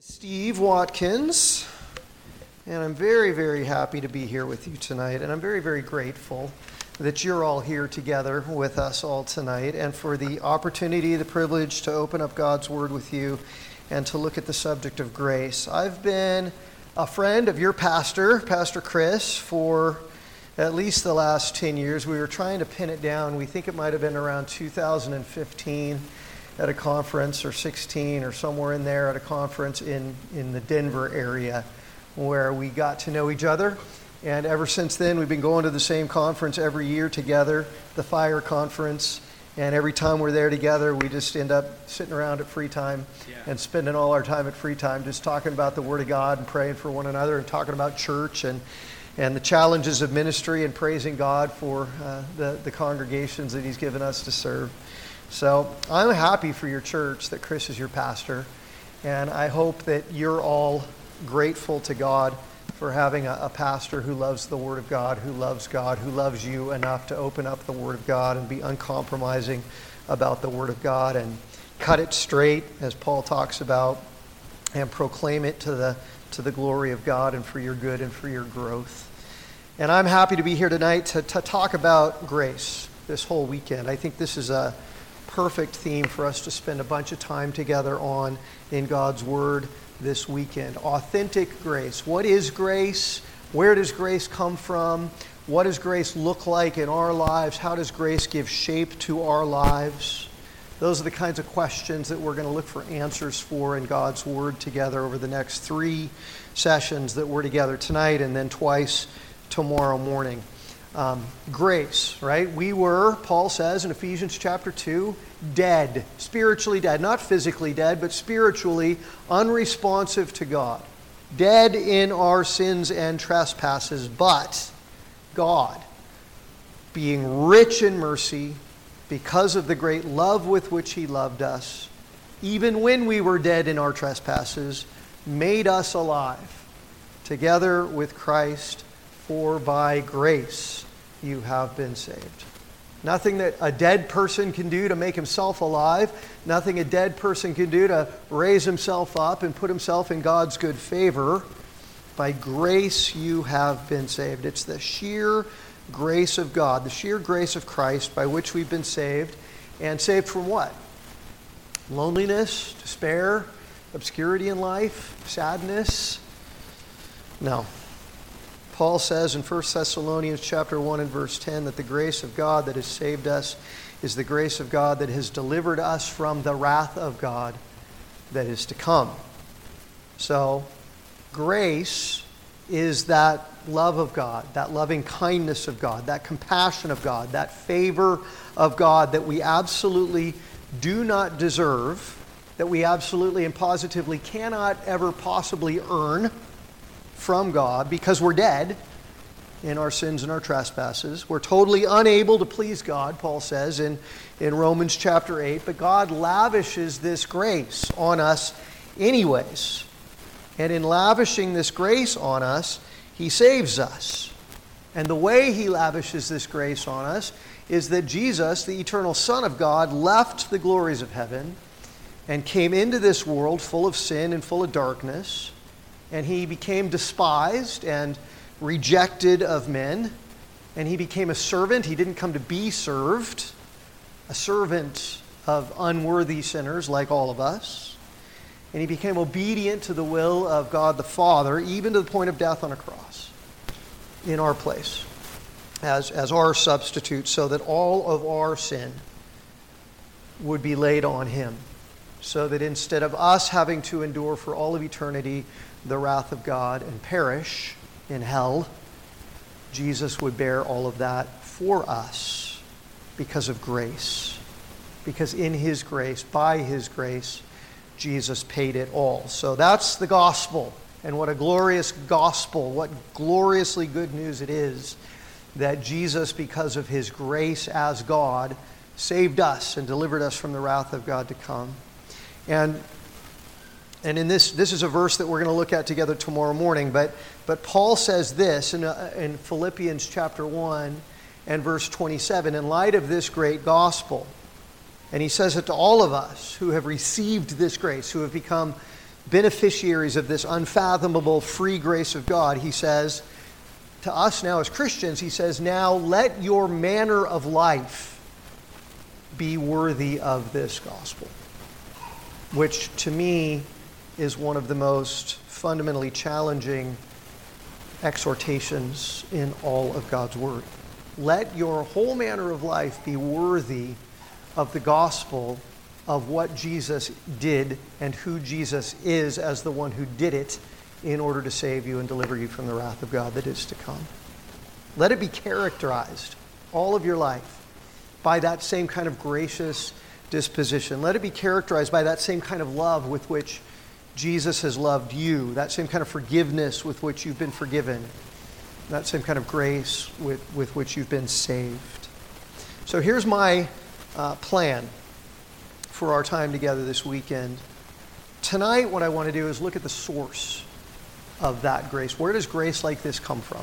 Steve Watkins, and I'm very, very happy to be here with you tonight, and I'm very, very grateful that you're all here together with us all tonight, and for the opportunity, the privilege to open up God's Word with you and to look at the subject of grace. I've been a friend of your pastor, Pastor Chris, for at least the last 10 years. We were trying to pin it down. We think it might have been around 2015. At a conference, or 16, or somewhere in there, at a conference in the Denver area where we got to know each other. And ever since then, we've been going to the same conference every year together, the Fire Conference. And every time we're there together, we just end up sitting around at free time and spending all our time at free time just talking about the Word of God and praying for one another and talking about church and the challenges of ministry and praising God for the congregations that He's given us to serve. So I'm happy for your church that Chris is your pastor, and I hope that you're all grateful to God for having a pastor who loves the Word of God, who loves you enough to open up the Word of God and be uncompromising about the Word of God and cut it straight, as Paul talks about, and proclaim it to the glory of God and for your good and for your growth. And I'm happy to be here tonight to talk about grace this whole weekend. I think this is a perfect theme for us to spend a bunch of time together on in God's Word this weekend. Authentic grace. What is grace? Where does grace come from? What does grace look like in our lives? How does grace give shape to our lives? Those are the kinds of questions that we're going to look for answers for in God's Word together over the next 3 sessions that we're together tonight and then twice tomorrow morning. Grace, right? We were, Paul says in Ephesians chapter 2, dead, spiritually dead, not physically dead, but spiritually unresponsive to God. Dead in our sins and trespasses, but God, being rich in mercy, because of the great love with which He loved us, even when we were dead in our trespasses, made us alive together with Christ, for by grace you have been saved. Nothing that a dead person can do to make himself alive. Nothing a dead person can do to raise himself up and put himself in God's good favor. By grace you have been saved. It's the sheer grace of God, the sheer grace of Christ by which we've been saved. And saved from what? Loneliness, despair, obscurity in life, sadness? No. Paul says in 1 Thessalonians chapter 1 and verse 10 that the grace of God that has saved us is the grace of God that has delivered us from the wrath of God that is to come. So, grace is that love of God, that loving kindness of God, that compassion of God, that favor of God that we absolutely do not deserve, that we absolutely and positively cannot ever possibly earn from God because we're dead in our sins and our trespasses. We're totally unable to please God, Paul says in Romans chapter 8, but God lavishes this grace on us anyways. And in lavishing this grace on us, He saves us. And the way He lavishes this grace on us is that Jesus, the eternal Son of God, left the glories of heaven and came into this world full of sin and full of darkness. And He became despised and rejected of men. And He became a servant. He didn't come to be served. A servant of unworthy sinners like all of us. And He became obedient to the will of God the Father, even to the point of death on a cross in our place as our substitute, so that all of our sin would be laid on Him. So that instead of us having to endure for all of eternity the wrath of God and perish in hell, Jesus would bear all of that for us because of grace. Because in His grace, by His grace, Jesus paid it all. So that's the gospel. And what a glorious gospel, what gloriously good news it is that Jesus, because of His grace as God, saved us and delivered us from the wrath of God to come. And in this is a verse that we're going to look at together tomorrow morning, but Paul says this in Philippians chapter 1 and verse 27, in light of this great gospel. And he says it to all of us who have received this grace, who have become beneficiaries of this unfathomable free grace of God, he says to us now as Christians, he says, now let your manner of life be worthy of this gospel, which to me is one of the most fundamentally challenging exhortations in all of God's Word. Let your whole manner of life be worthy of the gospel of what Jesus did and who Jesus is as the one who did it in order to save you and deliver you from the wrath of God that is to come. Let it be characterized, all of your life, by that same kind of gracious disposition. Let it be characterized by that same kind of love with which Jesus has loved you, that same kind of forgiveness with which you've been forgiven, that same kind of grace with which you've been saved. So here's my plan for our time together this weekend. Tonight, what I want to do is look at the source of that grace. Where does grace like this come from?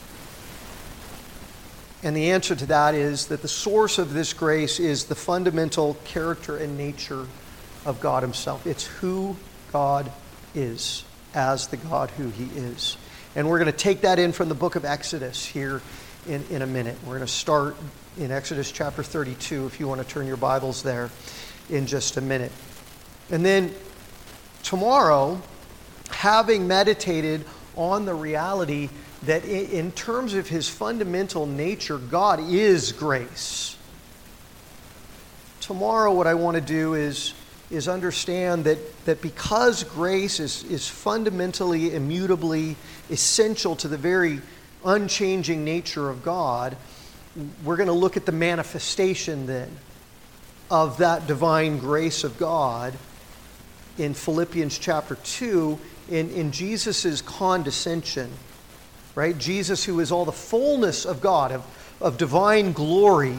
And the answer to that is that the source of this grace is the fundamental character and nature of God himself. It's who God is as the God who he is. And we're going to take that in from the book of Exodus here in a minute. We're going to start in Exodus chapter 32, if you want to turn your Bibles there in just a minute. And then tomorrow, having meditated on the reality that in terms of his fundamental nature, God is grace. Tomorrow what I want to do is understand that because grace is fundamentally, immutably essential to the very unchanging nature of God, we're going to look at the manifestation then of that divine grace of God in Philippians chapter 2 in Jesus' condescension, right? Jesus, who is all the fullness of God, of divine glory,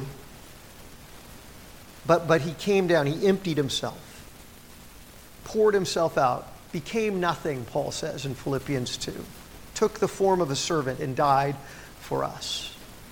but he came down, he emptied himself, poured himself out, became nothing, Paul says in Philippians 2, took the form of a servant and died for us.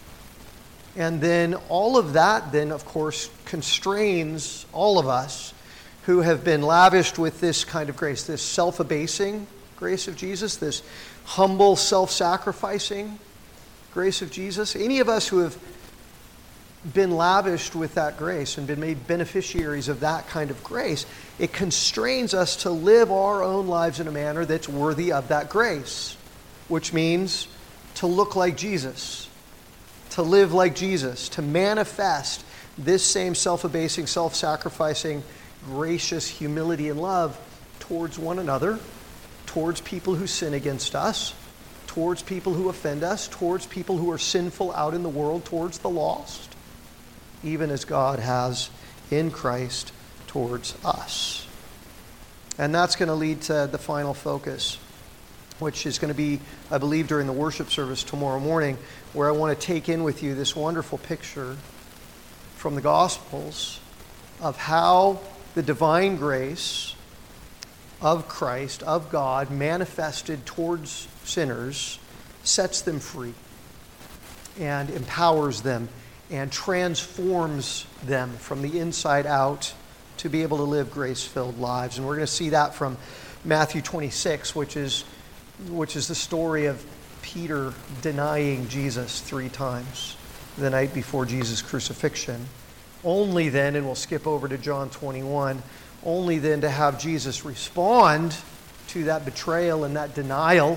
And then all of that then, of course, constrains all of us who have been lavished with this kind of grace, this self-abasing grace of Jesus, this humble, self-sacrificing grace of Jesus. Any of us who have been lavished with that grace and been made beneficiaries of that kind of grace, it constrains us to live our own lives in a manner that's worthy of that grace, which means to look like Jesus, to live like Jesus, to manifest this same self-abasing, self-sacrificing, gracious humility and love towards one another, towards people who sin against us, towards people who offend us, towards people who are sinful out in the world, towards the lost, even as God has in Christ towards us. And that's going to lead to the final focus, which is going to be, I believe, during the worship service tomorrow morning, where I want to take in with you this wonderful picture from the Gospels of how the divine grace of Christ, of God, manifested towards sinners, sets them free and empowers them and transforms them from the inside out to be able to live grace-filled lives. And we're going to see that from Matthew 26, which is the story of Peter denying Jesus 3 times the night before Jesus' crucifixion. Only then, and we'll skip over to John 21, only then to have Jesus respond to that betrayal and that denial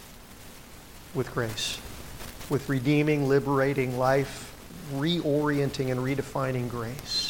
with grace, with redeeming, liberating life, reorienting and redefining grace.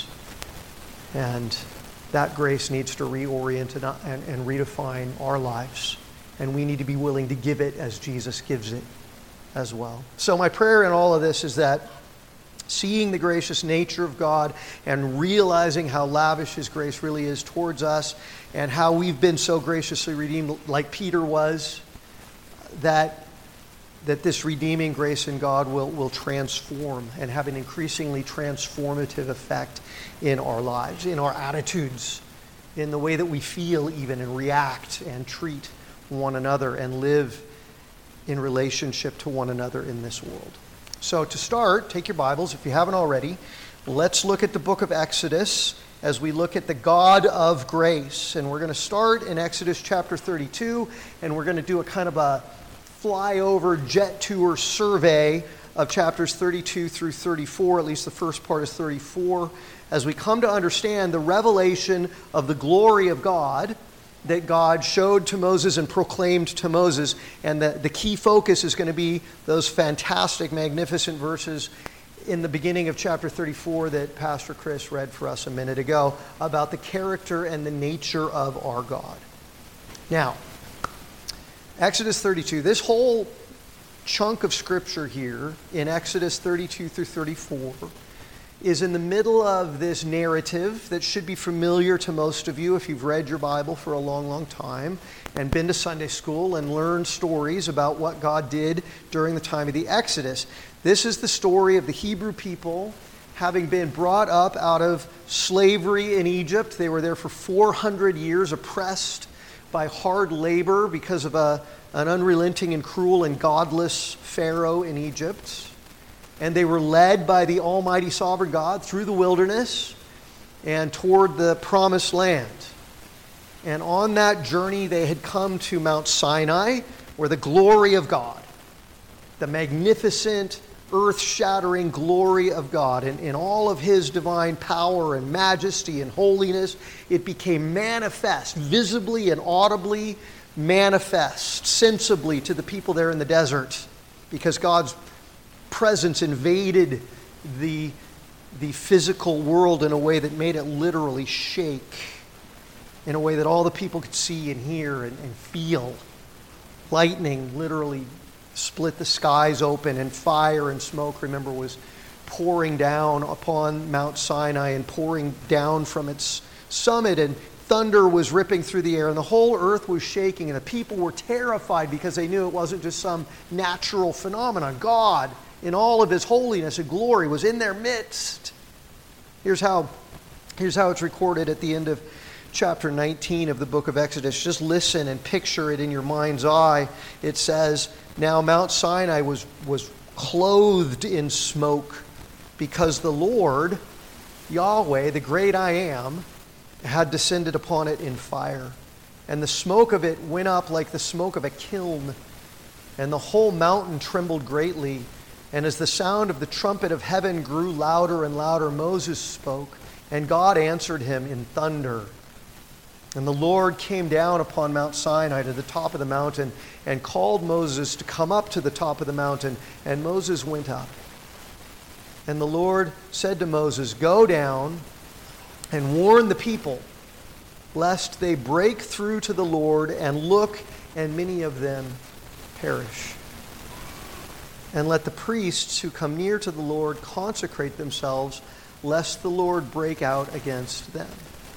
And that grace needs to reorient and redefine our lives. And we need to be willing to give it as Jesus gives it as well. So my prayer in all of this is that seeing the gracious nature of God and realizing how lavish his grace really is towards us and how we've been so graciously redeemed like Peter was, that this redeeming grace in God will transform and have an increasingly transformative effect in our lives, in our attitudes, in the way that we feel even and react and treat one another and live in relationship to one another in this world. So to start, take your Bibles, if you haven't already. Let's look at the book of Exodus as we look at the God of grace. And we're going to start in Exodus chapter 32, and we're going to do a kind of a flyover jet tour survey of chapters 32 through 34, at least the first part is 34, as we come to understand the revelation of the glory of God that God showed to Moses and proclaimed to Moses. And the key focus is going to be those fantastic, magnificent verses in the beginning of chapter 34 that Pastor Chris read for us a minute ago about the character and the nature of our God. Now, Exodus 32, this whole chunk of scripture here in Exodus 32 through 34 is in the middle of this narrative that should be familiar to most of you if you've read your Bible for a long, long time and been to Sunday school and learned stories about what God did during the time of the Exodus. This is the story of the Hebrew people having been brought up out of slavery in Egypt. They were there for 400 years, oppressed by hard labor because of an unrelenting and cruel and godless Pharaoh in Egypt. And they were led by the Almighty Sovereign God through the wilderness and toward the Promised Land. And on that journey, they had come to Mount Sinai, where the glory of God, the magnificent, earth-shattering glory of God, and in all of His divine power and majesty and holiness, it became manifest, visibly and audibly manifest, sensibly to the people there in the desert, because God's presence invaded the physical world in a way that made it literally shake, in a way that all the people could see and hear and feel. Lightning literally split the skies open, and fire and smoke, remember, was pouring down upon Mount Sinai and pouring down from its summit, and thunder was ripping through the air, and the whole earth was shaking, and the people were terrified because they knew it wasn't just some natural phenomenon. God, in all of His holiness and glory, was in their midst. Here's how it's recorded at the end of chapter 19 of the book of Exodus. Just listen and picture it in your mind's eye. It says, "Now Mount Sinai was clothed in smoke because the Lord, Yahweh, the great I Am, had descended upon it in fire. And the smoke of it went up like the smoke of a kiln. And the whole mountain trembled greatly. And as the sound of the trumpet of heaven grew louder and louder, Moses spoke, and God answered him in thunder. And the Lord came down upon Mount Sinai to the top of the mountain and called Moses to come up to the top of the mountain. And Moses went up. And the Lord said to Moses, 'Go down and warn the people, lest they break through to the Lord and look, and many of them perish. And let the priests who come near to the Lord consecrate themselves, lest the Lord break out against them.'"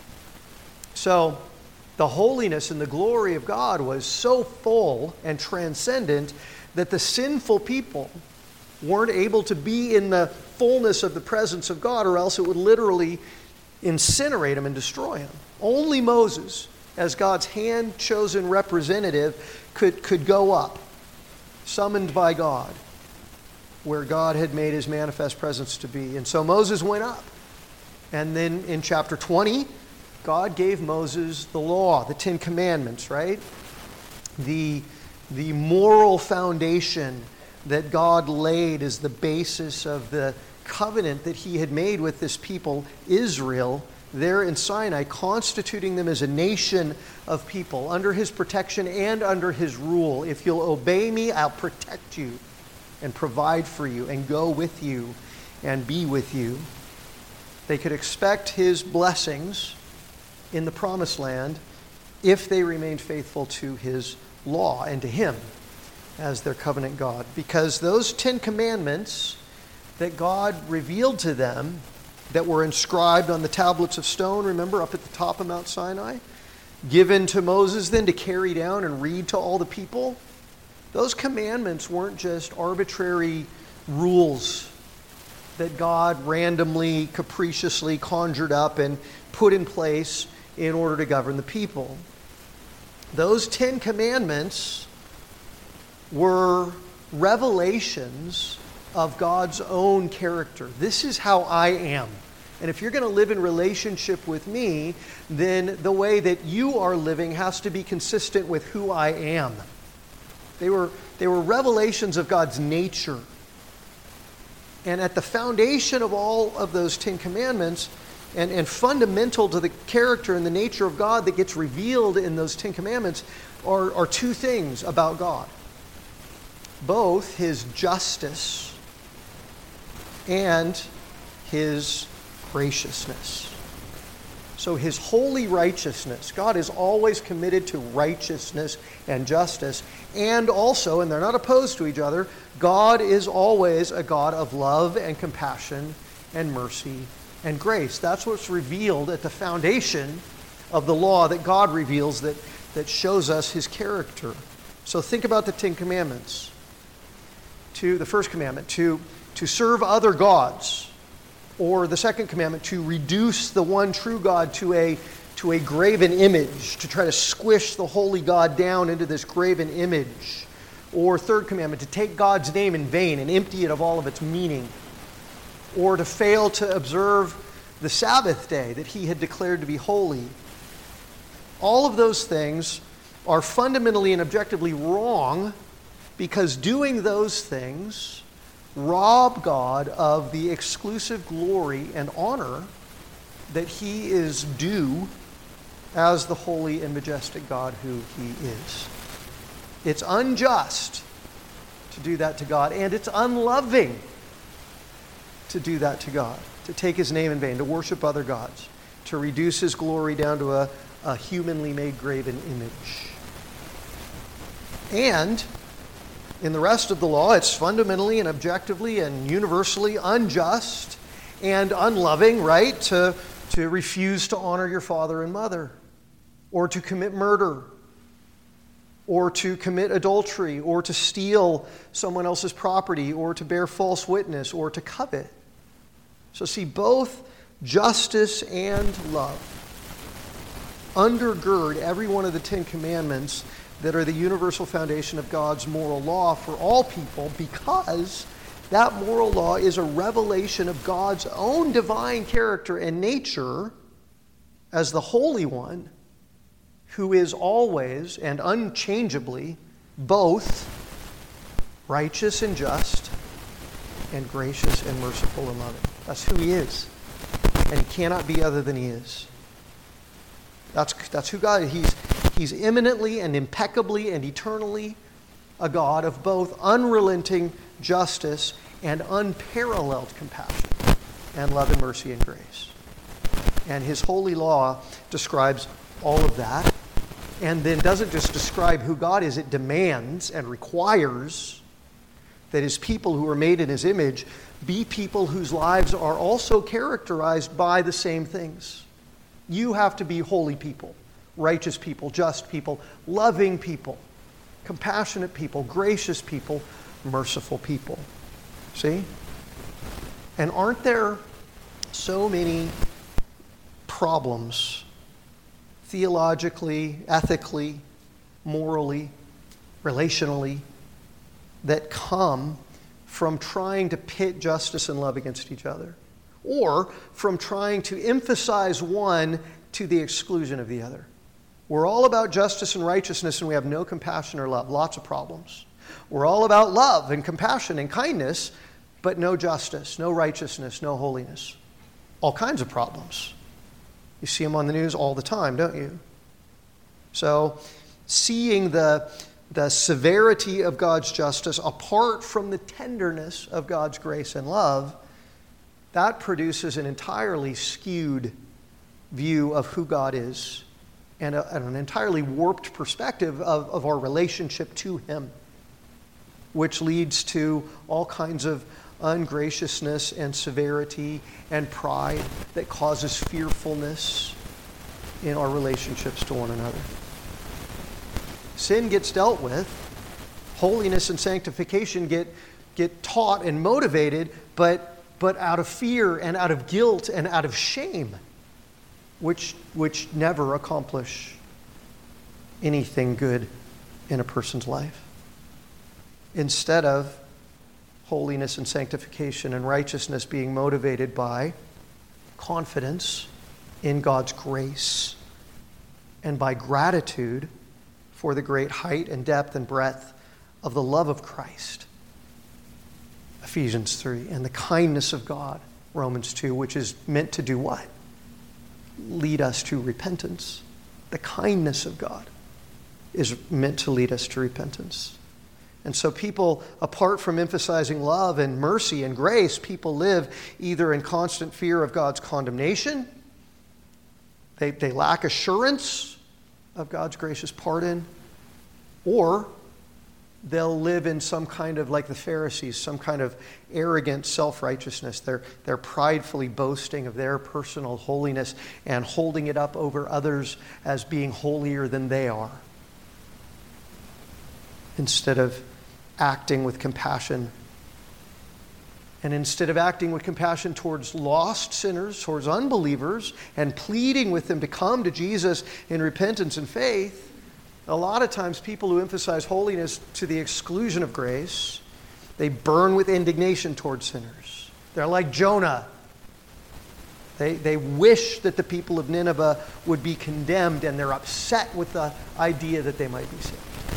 So, the holiness and the glory of God was so full and transcendent that the sinful people weren't able to be in the fullness of the presence of God, or else it would literally incinerate them and destroy them. Only Moses, as God's hand-chosen representative, could go up, summoned by God, where God had made His manifest presence to be. And so Moses went up. And then in chapter 20, God gave Moses the law, the Ten Commandments, right? The moral foundation that God laid as the basis of the covenant that He had made with this people, Israel, there in Sinai, constituting them as a nation of people under His protection and under His rule. If you'll obey me, I'll protect you and provide for you and go with you and be with you. They could expect His blessings in the Promised Land if they remained faithful to His law and to Him as their covenant God. Because those 10 commandments that God revealed to them, that were inscribed on the tablets of stone, remember, up at the top of Mount Sinai, given to Moses then to carry down and read to all the people, those commandments weren't just arbitrary rules that God randomly, capriciously conjured up and put in place in order to govern the people. Those 10 commandments were revelations of God's own character. This is how I am. And if you're going to live in relationship with me, then the way that you are living has to be consistent with who I am. They were revelations of God's nature. And at the foundation of all of those 10 commandments, and fundamental to the character and the nature of God that gets revealed in those 10 commandments, are two things about God. Both his justice and his graciousness. So his holy righteousness. God is always committed to righteousness and justice. And also, and they're not opposed to each other, God is always a God of love and compassion and mercy and grace. That's what's revealed at the foundation of the law that God reveals that shows us his character. So think about the 10 commandments. The first commandment, to serve other gods. Or the second commandment, to reduce the one true God to a graven image, to try to squish the holy God down into this graven image. Or third commandment, to take God's name in vain and empty it of all of its meaning. Or to fail to observe the Sabbath day that he had declared to be holy. All of those things are fundamentally and objectively wrong, because doing those things rob God of the exclusive glory and honor that he is due as the holy and majestic God who he is. It's unjust to do that to God, and it's unloving to do that to God, to take his name in vain, to worship other gods, to reduce his glory down to a humanly made graven image. And in the rest of the law, it's fundamentally and objectively and universally unjust and unloving, right? To refuse to honor your father and mother, or to commit murder, or to commit adultery, or to steal someone else's property, or to bear false witness, or to covet. So see, both justice and love undergird every one of the 10 commandments that are the universal foundation of God's moral law for all people, because that moral law is a revelation of God's own divine character and nature as the Holy One, who is always and unchangeably both righteous and just, and gracious and merciful and loving. That's who he is. And he cannot be other than he is. That's who God is. He's imminently and impeccably and eternally a God of both unrelenting justice and unparalleled compassion and love and mercy and grace. And his holy law describes all of that, and then doesn't just describe who God is, it demands and requires that his people who are made in his image be people whose lives are also characterized by the same things. You have to be holy people, righteous people, just people, loving people, compassionate people, gracious people, merciful people. See? And aren't there so many problems theologically, ethically, morally, relationally that come from trying to pit justice and love against each other, or from trying to emphasize one to the exclusion of the other? We're all about justice and righteousness, and we have no compassion or love. Lots of problems. We're all about love and compassion and kindness, but no justice, no righteousness, no holiness. All kinds of problems. You see them on the news all the time, don't you? So, seeing the severity of God's justice apart from the tenderness of God's grace and love, that produces an entirely skewed view of who God is, and an entirely warped perspective of our relationship to him, which leads to all kinds of ungraciousness and severity and pride that causes fearfulness in our relationships to one another. Sin gets dealt with. Holiness and sanctification get taught and motivated, but out of fear and out of guilt and out of shame, which never accomplish anything good in a person's life. Instead of holiness and sanctification and righteousness being motivated by confidence in God's grace, and by gratitude for the great height and depth and breadth of the love of Christ, Ephesians 3, and the kindness of God, Romans 2, which is meant to do what? Lead us to repentance. The kindness of God is meant to lead us to repentance. And so people, apart from emphasizing love and mercy and grace, people live either in constant fear of God's condemnation, they lack assurance of God's gracious pardon, or they'll live in some kind of, like the Pharisees, some kind of arrogant self-righteousness. They're pridefully boasting of their personal holiness and holding it up over others as being holier than they are, instead of acting with compassion. And instead of acting with compassion towards lost sinners, towards unbelievers, and pleading with them to come to Jesus in repentance and faith, a lot of times people who emphasize holiness to the exclusion of grace, they burn with indignation towards sinners. They're like Jonah. They wish that the people of Nineveh would be condemned, and they're upset with the idea that they might be saved.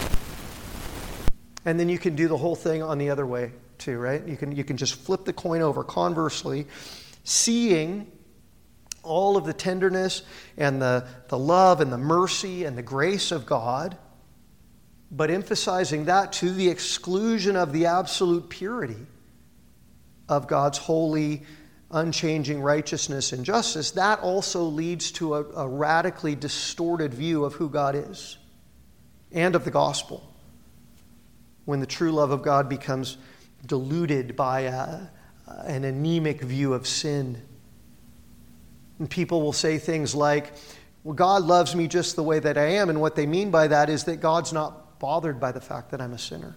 And then you can do the whole thing on the other way too, right? You can just flip the coin over. Conversely, seeing all of the tenderness and the love and the mercy and the grace of God, but emphasizing that to the exclusion of the absolute purity of God's holy, unchanging righteousness and justice, that also leads to a radically distorted view of who God is and of the gospel, when the true love of God becomes diluted by an anemic view of sin. And people will say things like, well, God loves me just the way that I am, and what they mean by that is that God's not bothered by the fact that I'm a sinner.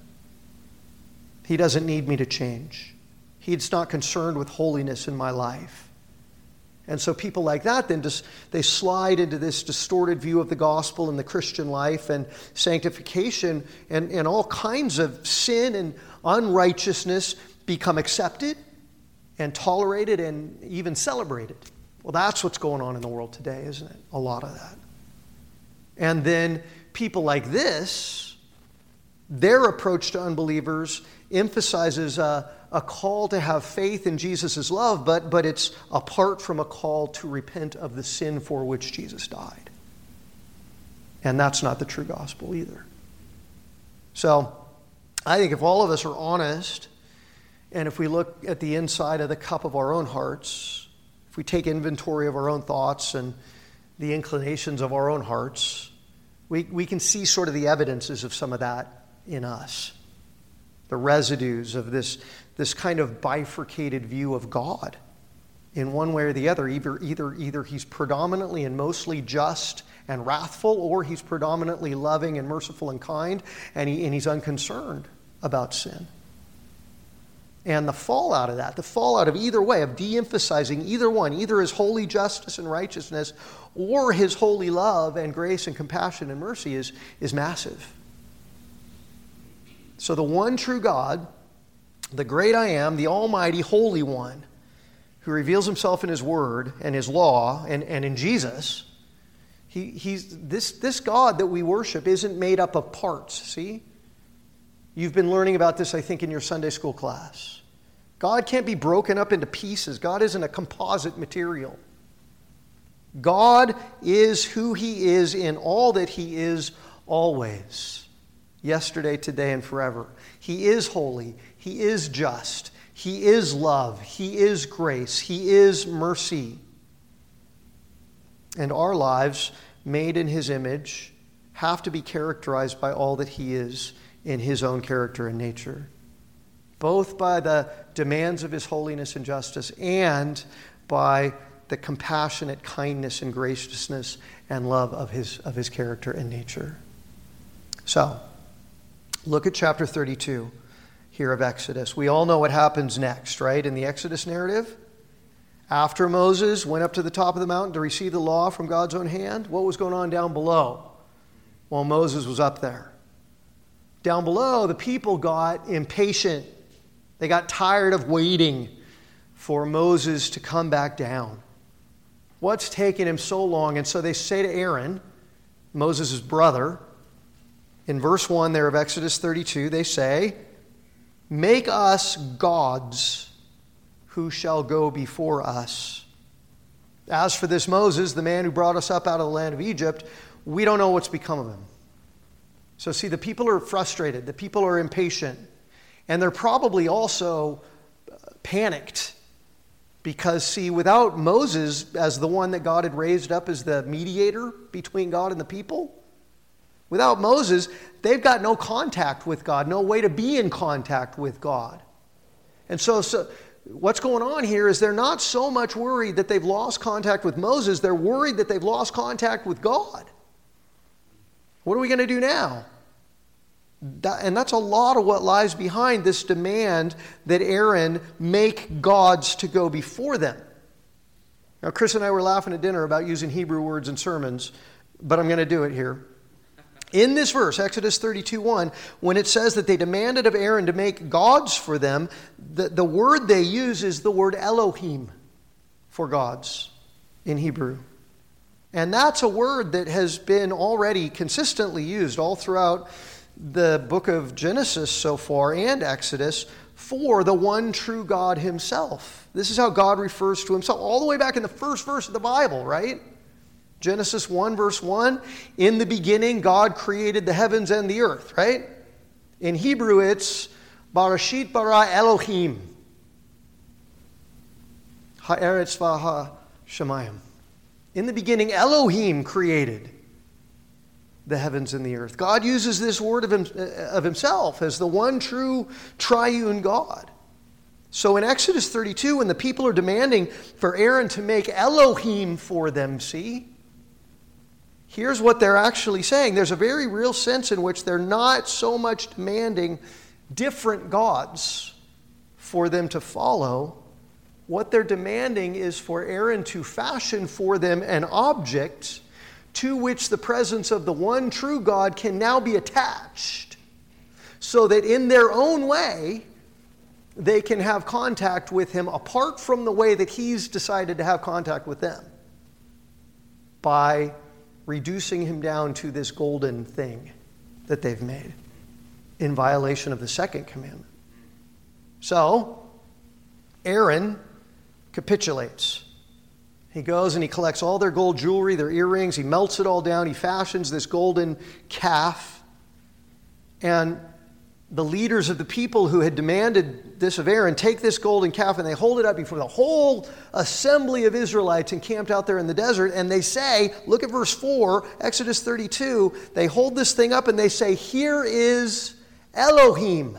He doesn't need me to change. He's not concerned with holiness in my life. And so people like that then they slide into this distorted view of the gospel and the Christian life and sanctification, and all kinds of sin and unrighteousness become accepted and tolerated and even celebrated. Well, that's what's going on in the world today, isn't it? A lot of that. And then people like this, their approach to unbelievers emphasizes a call to have faith in Jesus' love, but it's apart from a call to repent of the sin for which Jesus died. And that's not the true gospel either. So I think if all of us are honest, and if we look at the inside of the cup of our own hearts, if we take inventory of our own thoughts and the inclinations of our own hearts, we can see sort of the evidences of some of that in us. The residues of this kind of bifurcated view of God in one way or the other. Either he's predominantly and mostly just and wrathful, or he's predominantly loving and merciful and kind, and he's unconcerned about sin. And the fallout of that, the fallout of either way, of de-emphasizing either one, either his holy justice and righteousness or his holy love and grace and compassion and mercy, is massive. So the one true God, the great I am, the almighty holy one, who reveals himself in his word and his law and in Jesus, he's this God that we worship isn't made up of parts, see? You've been learning about this, I think, in your Sunday school class. God can't be broken up into pieces. God isn't a composite material. God is who he is in all that he is always. Yesterday, today, and forever. He is holy. He is just. He is love. He is grace. He is mercy. And our lives, made in his image, have to be characterized by all that he is in his own character and nature, both by the demands of his holiness and justice and by the compassionate kindness and graciousness and love of his character and nature. So, look at chapter 32 here of Exodus. We all know what happens next, right? In the Exodus narrative, after Moses went up to the top of the mountain to receive the law from God's own hand, what was going on down below while Moses was up there? Down below, the people got impatient. They got tired of waiting for Moses to come back down. What's taken him so long? And so they say to Aaron, Moses' brother, in verse 1 there of Exodus 32, they say, "Make us gods who shall go before us. As for this Moses, the man who brought us up out of the land of Egypt, we don't know what's become of him." So see, the people are frustrated. The people are impatient. And they're probably also panicked. Because, see, without Moses as the one that God had raised up as the mediator between God and the people, without Moses, they've got no contact with God, no way to be in contact with God. And so what's going on here is they're not so much worried that they've lost contact with Moses, they're worried that they've lost contact with God. What are we going to do now? And that's a lot of what lies behind this demand that Aaron make gods to go before them. Now, Chris and I were laughing at dinner about using Hebrew words in sermons, but I'm going to do it here. In this verse, Exodus 32:1, when it says that they demanded of Aaron to make gods for them, the word they use is the word Elohim for gods in Hebrew. And that's a word that has been already consistently used all throughout the book of Genesis so far and Exodus for the one true God himself. This is how God refers to himself all the way back in the first verse of the Bible, right? Genesis 1 verse 1, in the beginning God created the heavens and the earth, right? In Hebrew it's Barashit bara Elohim ha'eretz v'ha'shamayim. In the beginning Elohim created the heavens and the earth. God uses this word of himself as the one true triune God. So in Exodus 32, when the people are demanding for Aaron to make Elohim for them, see, here's what they're actually saying. There's a very real sense in which they're not so much demanding different gods for them to follow. What they're demanding is for Aaron to fashion for them an object to which the presence of the one true God can now be attached, so that in their own way, they can have contact with him apart from the way that he's decided to have contact with them, by reducing him down to this golden thing that they've made in violation of the second commandment. So, Aaron capitulates. He goes and he collects all their gold jewelry, their earrings, he melts it all down, he fashions this golden calf. And the leaders of the people who had demanded this of Aaron take this golden calf and they hold it up before the whole assembly of Israelites encamped out there in the desert, and they say, look at verse 4, Exodus 32, they hold this thing up and they say, "Here is Elohim,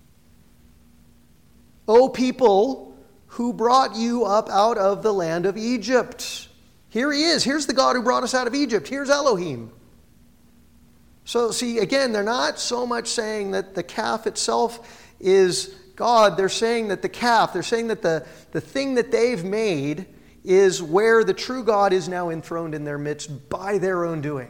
O people who brought you up out of the land of Egypt." Here he is. Here's the God who brought us out of Egypt. Here's Elohim. So see, again, they're not so much saying that the calf itself is God. They're saying that the calf, they're saying that the thing that they've made is where the true God is now enthroned in their midst by their own doing.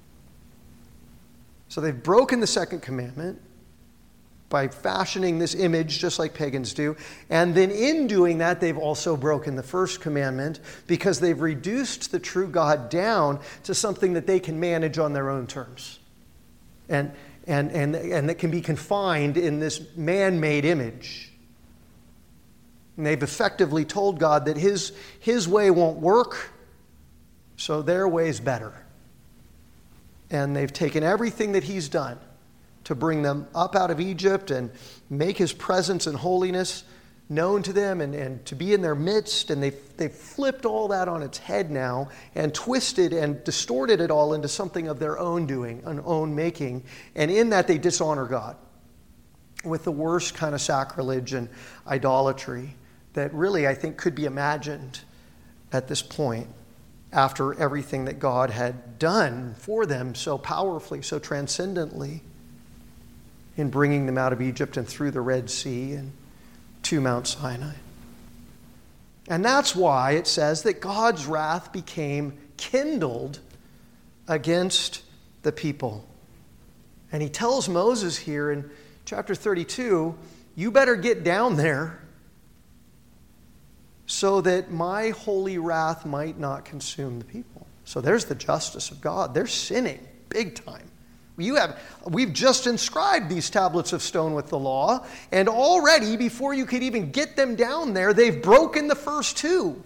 So they've broken the second commandment by fashioning this image just like pagans do. And then in doing that, they've also broken the first commandment because they've reduced the true God down to something that they can manage on their own terms. And that can be confined in this man-made image. And they've effectively told God that his way won't work, so their way's better. And they've taken everything that he's done to bring them up out of Egypt and make his presence and holiness known to them and to be in their midst. And they've flipped all that on its head now and twisted and distorted it all into something of their own doing, an own making. And in that they dishonor God with the worst kind of sacrilege and idolatry that really I think could be imagined at this point after everything that God had done for them so powerfully, so transcendently, in bringing them out of Egypt and through the Red Sea and to Mount Sinai. And that's why it says that God's wrath became kindled against the people. And he tells Moses here in chapter 32, you better get down there so that my holy wrath might not consume the people. So there's the justice of God. They're sinning big time. We've just inscribed these tablets of stone with the law, and already, before you could even get them down there, they've broken the first two.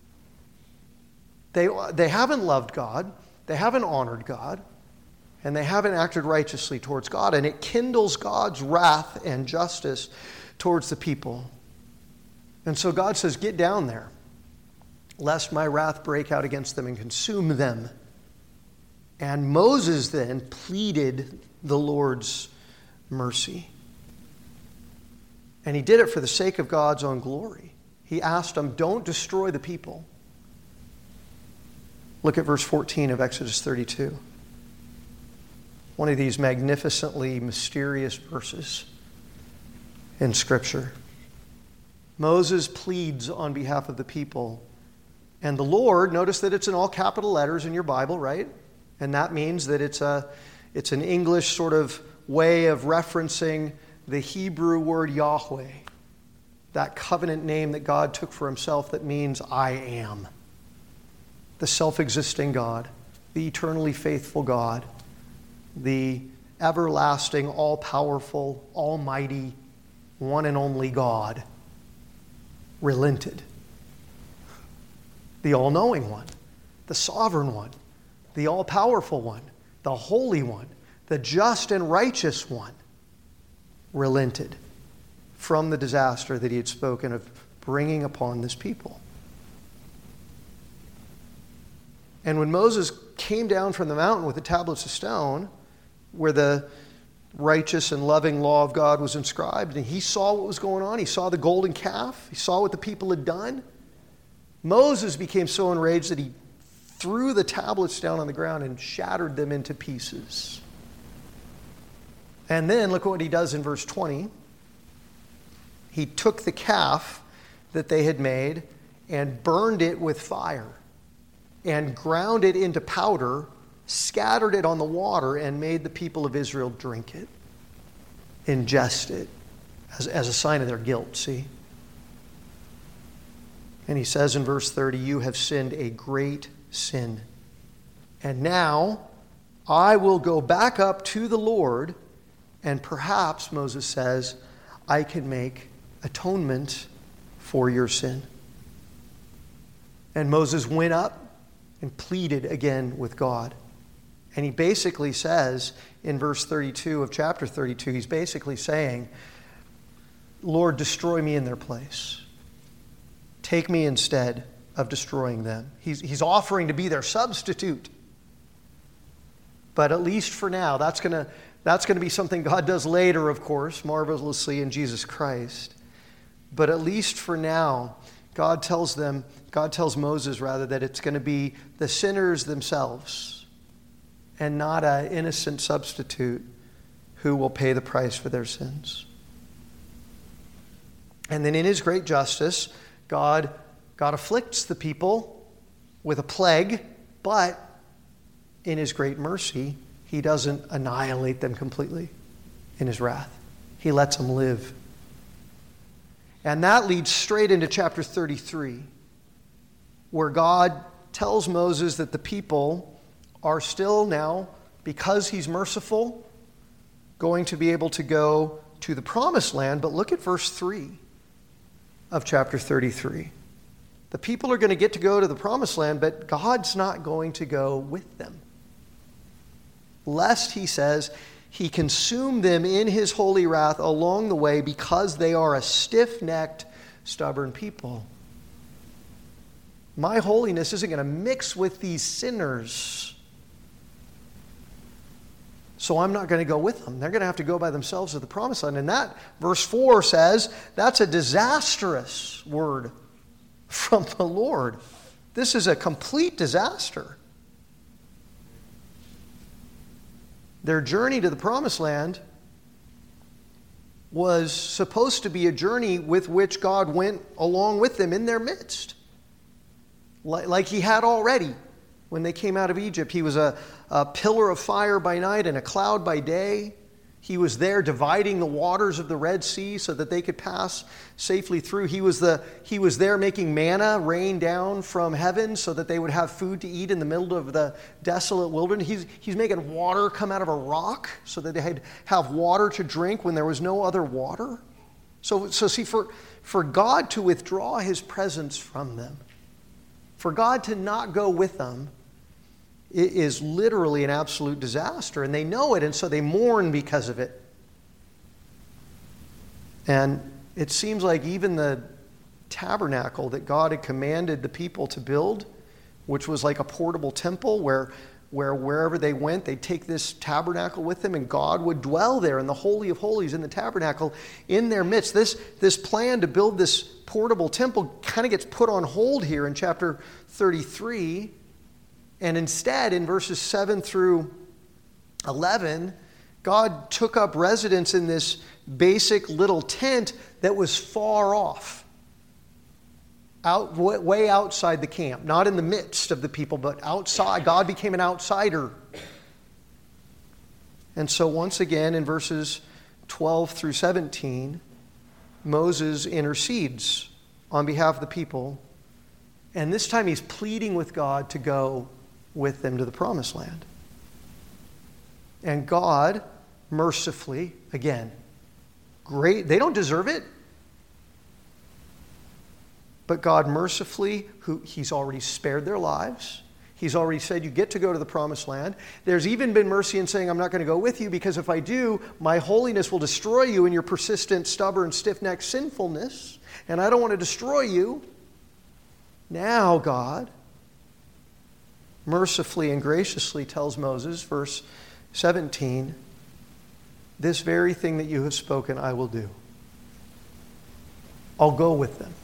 They haven't loved God, they haven't honored God, and they haven't acted righteously towards God, and it kindles God's wrath and justice towards the people. And so God says, get down there, lest my wrath break out against them and consume them. And Moses then pleaded the Lord's mercy. And he did it for the sake of God's own glory. He asked him, don't destroy the people. Look at verse 14 of Exodus 32. One of these magnificently mysterious verses in Scripture. Moses pleads on behalf of the people. And the Lord, notice that it's in all capital letters in your Bible, right? And that means that it's an English sort of way of referencing the Hebrew word Yahweh, that covenant name that God took for himself that means I am. The self-existing God, the eternally faithful God, the everlasting, all-powerful, almighty, one and only God, relented. The all-knowing one, the sovereign one, the all-powerful one, the holy one, the just and righteous one, relented from the disaster that he had spoken of bringing upon this people. And when Moses came down from the mountain with the tablets of stone, where the righteous and loving law of God was inscribed, and he saw what was going on, he saw the golden calf, he saw what the people had done, Moses became so enraged that he threw the tablets down on the ground and shattered them into pieces. And then look what he does in verse 20. He took the calf that they had made and burned it with fire and ground it into powder, scattered it on the water, and made the people of Israel drink it, ingest it, as a sign of their guilt, see? And he says in verse 30, you have sinned a great sin. And now I will go back up to the Lord, and perhaps, Moses says, I can make atonement for your sin. And Moses went up and pleaded again with God. And he basically says in verse 32 of chapter 32, he's basically saying, Lord, destroy me in their place. Take me instead of destroying them. He's offering to be their substitute. But at least for now, that's going to be something God does later, of course, marvelously in Jesus Christ. But at least for now, God tells Moses rather that it's going to be the sinners themselves and not an innocent substitute who will pay the price for their sins. And then in his great justice, God afflicts the people with a plague, but in his great mercy, he doesn't annihilate them completely in his wrath. He lets them live. And that leads straight into chapter 33, where God tells Moses that the people are still now, because he's merciful, going to be able to go to the promised land. But look at verse 3 of chapter 33. The people are going to get to go to the promised land, but God's not going to go with them. Lest, he says, he consume them in his holy wrath along the way because they are a stiff-necked, stubborn people. My holiness isn't going to mix with these sinners. So I'm not going to go with them. They're going to have to go by themselves to the promised land. And that, verse 4 says, that's a disastrous word from the Lord. This is a complete disaster. Their journey to the promised land was supposed to be a journey with which God went along with them in their midst. Like he had already when they came out of Egypt. He was a pillar of fire by night and a cloud by day. He was there dividing the waters of the Red Sea so that they could pass safely through. He was there making manna rain down from heaven so that they would have food to eat in the middle of the desolate wilderness. He's making water come out of a rock so that they have water to drink when there was no other water. So see, for God to withdraw his presence from them, for God to not go with them, it is literally an absolute disaster. And they know it, and so they mourn because of it. And it seems like even the tabernacle that God had commanded the people to build, which was like a portable temple where wherever they went, they'd take this tabernacle with them, and God would dwell there in the Holy of Holies, in the tabernacle, in their midst. This plan to build this portable temple kind of gets put on hold here in chapter 33. And instead, in verses 7 through 11, God took up residence in this basic little tent that was far off, way outside the camp, not in the midst of the people, but outside. God became an outsider. And so once again, in verses 12 through 17, Moses intercedes on behalf of the people. And this time he's pleading with God to go with them to the promised land. And God mercifully, again, great, they don't deserve it, but God mercifully, he's already spared their lives. He's already said, you get to go to the promised land. There's even been mercy in saying, I'm not going to go with you, because if I do, my holiness will destroy you in your persistent, stubborn, stiff-necked sinfulness, and I don't want to destroy you. Now God mercifully and graciously tells Moses, verse 17, this very thing that you have spoken, I will do. I'll go with them.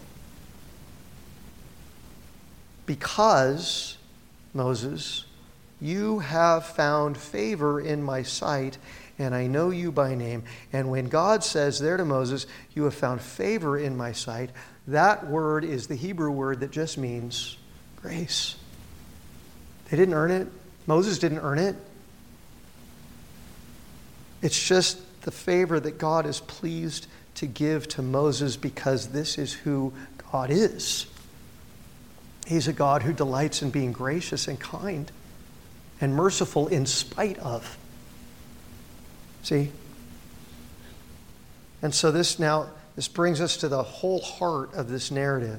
Because, Moses, you have found favor in my sight, and I know you by name. And when God says there to Moses, you have found favor in my sight, that word is the Hebrew word that just means grace. They didn't earn it. Moses didn't earn it. It's just the favor that God is pleased to give to Moses because this is who God is. He's a God who delights in being gracious and kind and merciful in spite of. See? And so this brings us to the whole heart of this narrative.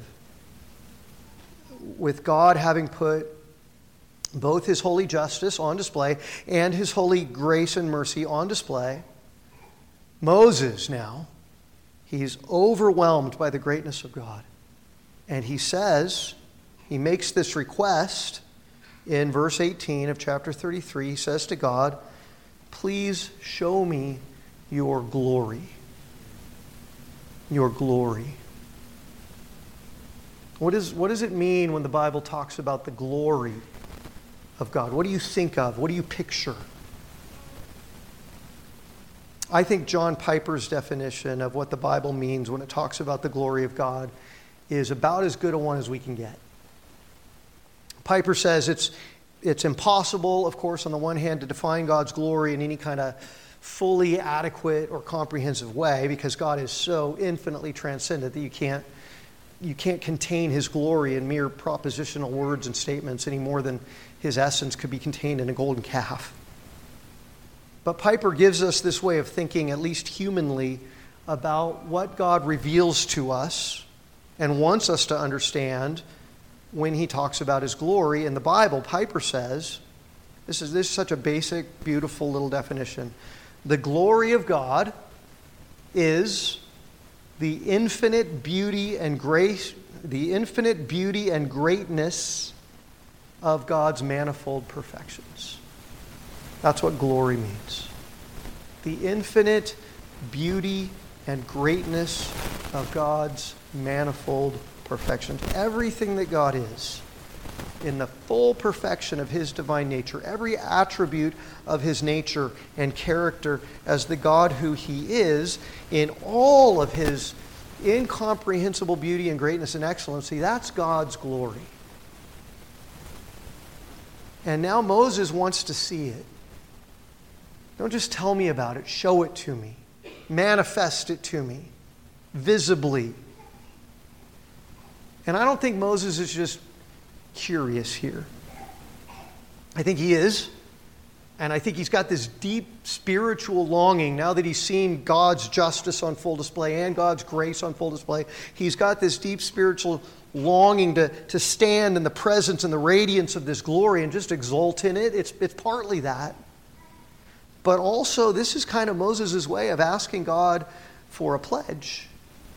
With God having put both his holy justice on display and his holy grace and mercy on display, Moses now, he's overwhelmed by the greatness of God. And he makes this request in verse 18 of chapter 33. He says to God, please show me your glory. Your glory. What does it mean when the Bible talks about the glory of God? What do you think of? What do you picture? I think John Piper's definition of what the Bible means when it talks about the glory of God is about as good a one as we can get. Piper says it's impossible, of course, on the one hand, to define God's glory in any kind of fully adequate or comprehensive way, because God is so infinitely transcendent that you can't contain his glory in mere propositional words and statements any more than his essence could be contained in a golden calf. But Piper gives us this way of thinking, at least humanly, about what God reveals to us and wants us to understand when he talks about his glory in the Bible. Piper says, this is such a basic, beautiful little definition. The glory of God is the infinite beauty and grace, the infinite beauty and greatness of God's manifold perfections. That's what glory means. The infinite beauty and greatness of God's manifold perfections. Everything that God is, in the full perfection of his divine nature, every attribute of his nature and character as the God who he is, in all of his incomprehensible beauty and greatness and excellency, that's God's glory. And now Moses wants to see it. Don't just tell me about it. Show it to me. Manifest it to me visibly. And I don't think Moses is just curious here. I think he is. And I think he's got this deep spiritual longing now that he's seen God's justice on full display and God's grace on full display. He's got this deep spiritual longing to stand in the presence and the radiance of this glory and just exult in it. It's partly that. But also, this is kind of Moses' way of asking God for a pledge.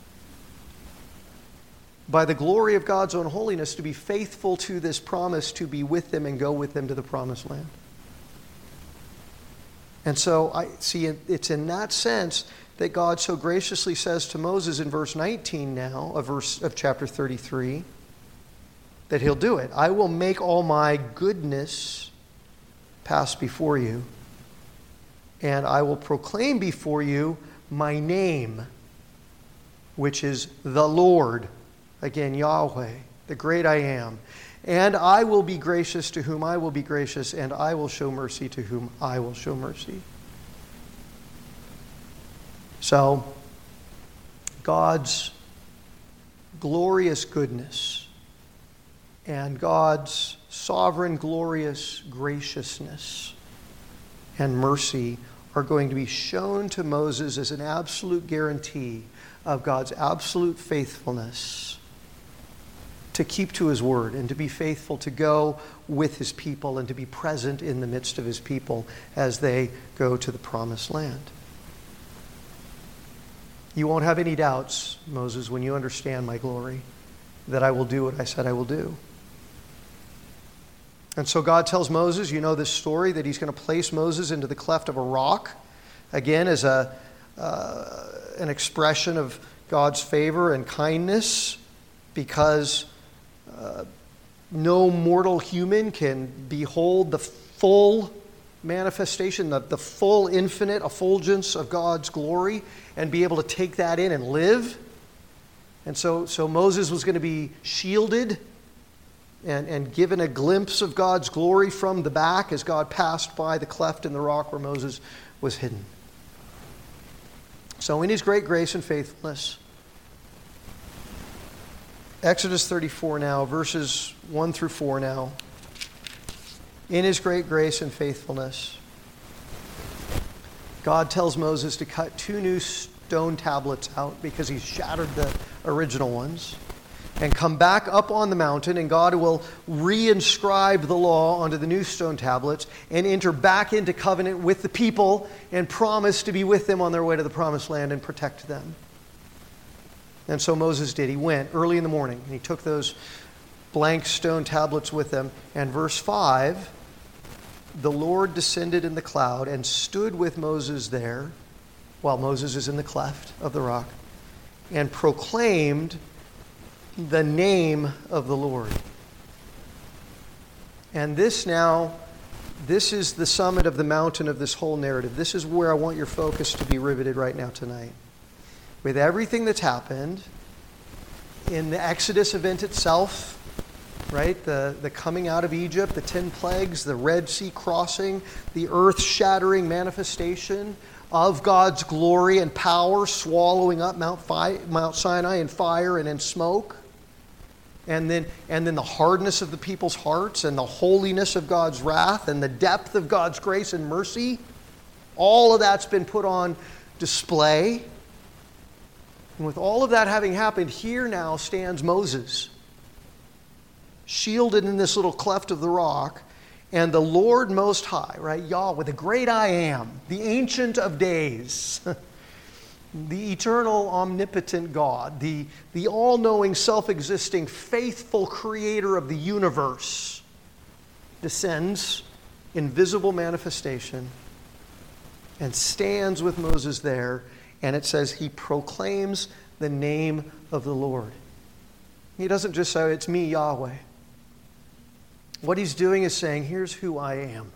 By the glory of God's own holiness, to be faithful to this promise to be with them and go with them to the promised land. And so I see it's in that sense that God so graciously says to Moses in verse 19 now of chapter 33 that he'll do it. I will make all my goodness pass before you, and I will proclaim before you my name, which is the Lord. Again, Yahweh, the great I am. And I will be gracious to whom I will be gracious, and I will show mercy to whom I will show mercy. So, God's glorious goodness and God's sovereign, glorious graciousness and mercy are going to be shown to Moses as an absolute guarantee of God's absolute faithfulness to keep to his word and to be faithful to go with his people and to be present in the midst of his people as they go to the promised land. You won't have any doubts, Moses, when you understand my glory, that I will do what I said I will do. And so God tells Moses, you know this story, that he's going to place Moses into the cleft of a rock, again as an expression of God's favor and kindness, because no mortal human can behold the full manifestation, the full infinite effulgence of God's glory and be able to take that in and live. And so Moses was going to be shielded and given a glimpse of God's glory from the back as God passed by the cleft in the rock where Moses was hidden. So in his great grace and faithfulness, Exodus 34 now, verses 1 through 4 now. In his great grace and faithfulness, God tells Moses to cut 2 new stone tablets out because he's shattered the original ones, and come back up on the mountain, and God will reinscribe the law onto the new stone tablets and enter back into covenant with the people and promise to be with them on their way to the promised land and protect them. And so Moses did. He went early in the morning, and he took those blank stone tablets with him. And verse 5, the Lord descended in the cloud and stood with Moses there, while Moses is in the cleft of the rock, and proclaimed the name of the Lord. And this is the summit of the mountain of this whole narrative. This is where I want your focus to be riveted right now tonight. With everything that's happened in the Exodus event itself, right? The coming out of Egypt, the 10 plagues, the Red Sea crossing, the earth-shattering manifestation of God's glory and power swallowing up Mount Sinai in fire and in smoke. And then the hardness of the people's hearts and the holiness of God's wrath and the depth of God's grace and mercy. All of that's been put on display. And with all of that having happened, here now stands Moses, shielded in this little cleft of the rock, and the Lord Most High, right, Yahweh, the great I am, the Ancient of Days, the eternal, omnipotent God, the all-knowing, self-existing, faithful creator of the universe, descends in visible manifestation and stands with Moses there. And it says he proclaims the name of the Lord. He doesn't just say, it's me, Yahweh. What he's doing is saying, here's who I am.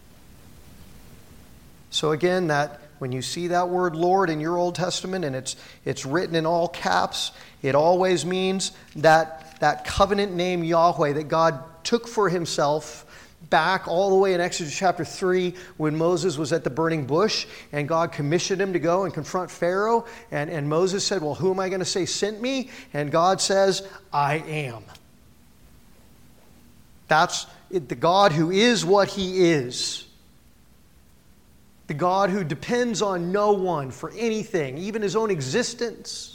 So again, that when you see that word Lord in your Old Testament and it's written in all caps, it always means that covenant name Yahweh that God took for himself back all the way in Exodus chapter 3 when Moses was at the burning bush and God commissioned him to go and confront Pharaoh. And Moses said, well, who am I going to say sent me? And God says, I am. That's the God who is what he is. The God who depends on no one for anything, even his own existence.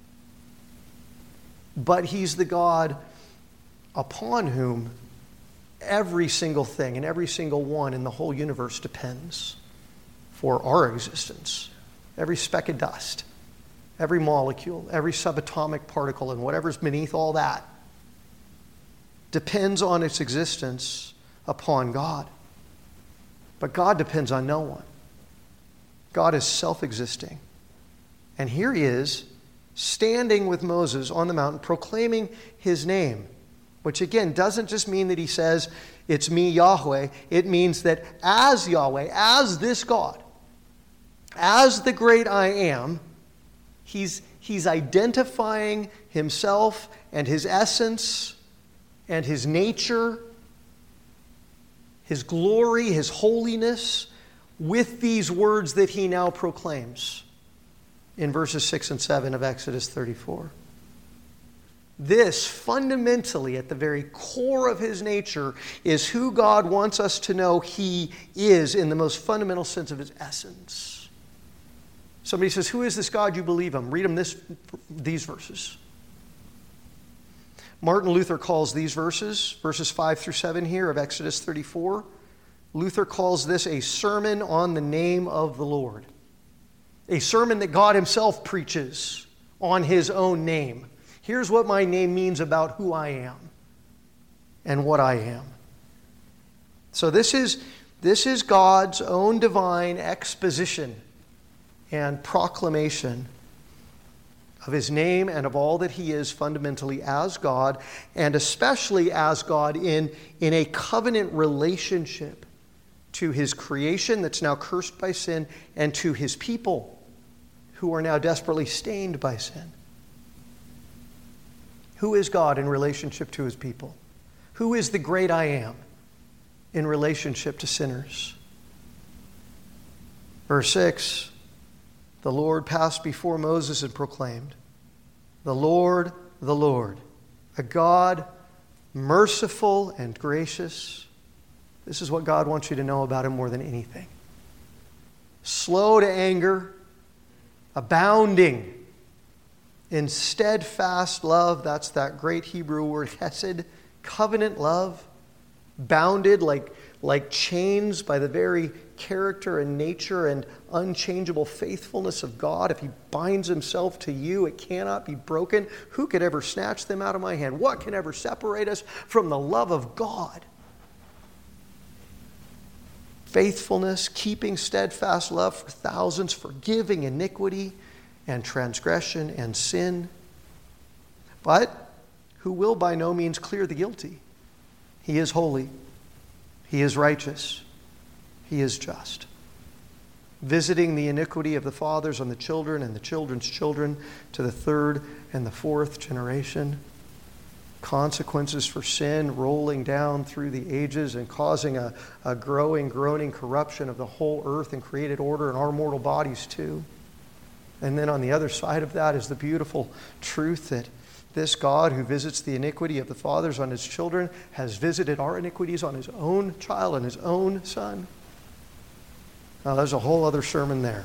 But he's the God upon whom every single thing and every single one in the whole universe depends for our existence. Every speck of dust, every molecule, every subatomic particle, and whatever's beneath all that depends on its existence upon God. But God depends on no one. God is self-existing. And here he is, standing with Moses on the mountain, proclaiming his name, which again doesn't just mean that he says, it's me, Yahweh. It means that as Yahweh, as this God, as the great I am, he's identifying himself and his essence and his nature, his glory, his holiness, with these words that he now proclaims in verses 6 and 7 of Exodus 34. This, fundamentally, at the very core of his nature, is who God wants us to know he is in the most fundamental sense of his essence. Somebody says, who is this God you believe him? Read him these verses. Martin Luther calls these verses 5 through 7 here of Exodus 34, Luther calls this a sermon on the name of the Lord. A sermon that God himself preaches on his own name. Here's what my name means about who I am and what I am. So this is God's own divine exposition and proclamation of his name and of all that he is fundamentally as God, and especially as God in a covenant relationship to his creation that's now cursed by sin, and to his people who are now desperately stained by sin. Who is God in relationship to his people? Who is the great I am in relationship to sinners? Verse 6, the Lord passed before Moses and proclaimed, the Lord, a God merciful and gracious. This is what God wants you to know about him more than anything. Slow to anger, abounding in steadfast love. That's that great Hebrew word, hesed, covenant love, bounded like chains by the very character and nature and unchangeable faithfulness of God. If he binds himself to you, it cannot be broken. Who could ever snatch them out of my hand? What can ever separate us from the love of God? Faithfulness, keeping steadfast love for thousands, forgiving iniquity and transgression and sin, but who will by no means clear the guilty. He is holy. He is righteous. He is just. Visiting the iniquity of the fathers on the children and the children's children to the third and the fourth generation. Consequences for sin rolling down through the ages and causing a growing, groaning corruption of the whole earth and created order in our mortal bodies too. And then on the other side of that is the beautiful truth that this God who visits the iniquity of the fathers on his children has visited our iniquities on his own child and his own son. Now there's a whole other sermon there.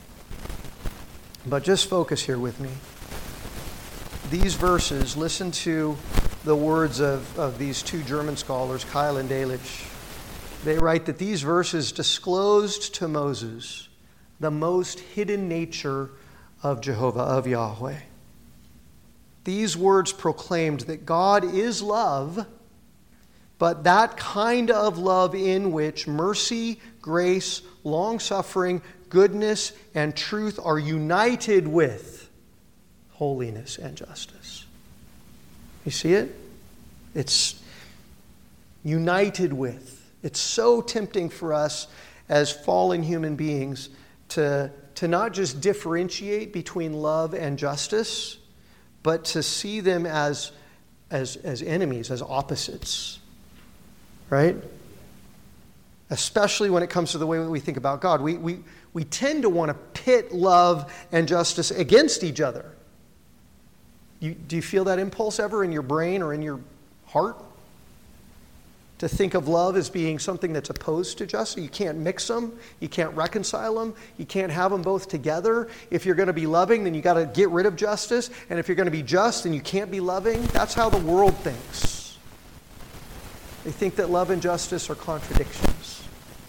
But just focus here with me. These verses, listen to the words of these two German scholars, Keil and Delitzsch. They write that these verses disclosed to Moses the most hidden nature of Jehovah, of Yahweh. These words proclaimed that God is love, but that kind of love in which mercy, grace, long-suffering, goodness, and truth are united with holiness and justice. You see it? It's united with. It's so tempting for us as fallen human beings to not just differentiate between love and justice, but to see them as enemies, as opposites. Right? especially when it comes to the way that we think about God. We tend to want to pit love and justice against each other. Do you feel that impulse ever in your brain or in your heart? To think of love as being something that's opposed to justice. You can't mix them. You can't reconcile them. You can't have them both together. If you're going to be loving, then you got to get rid of justice. And if you're going to be just, then you can't be loving. That's how the world thinks. They think that love and justice are contradictions.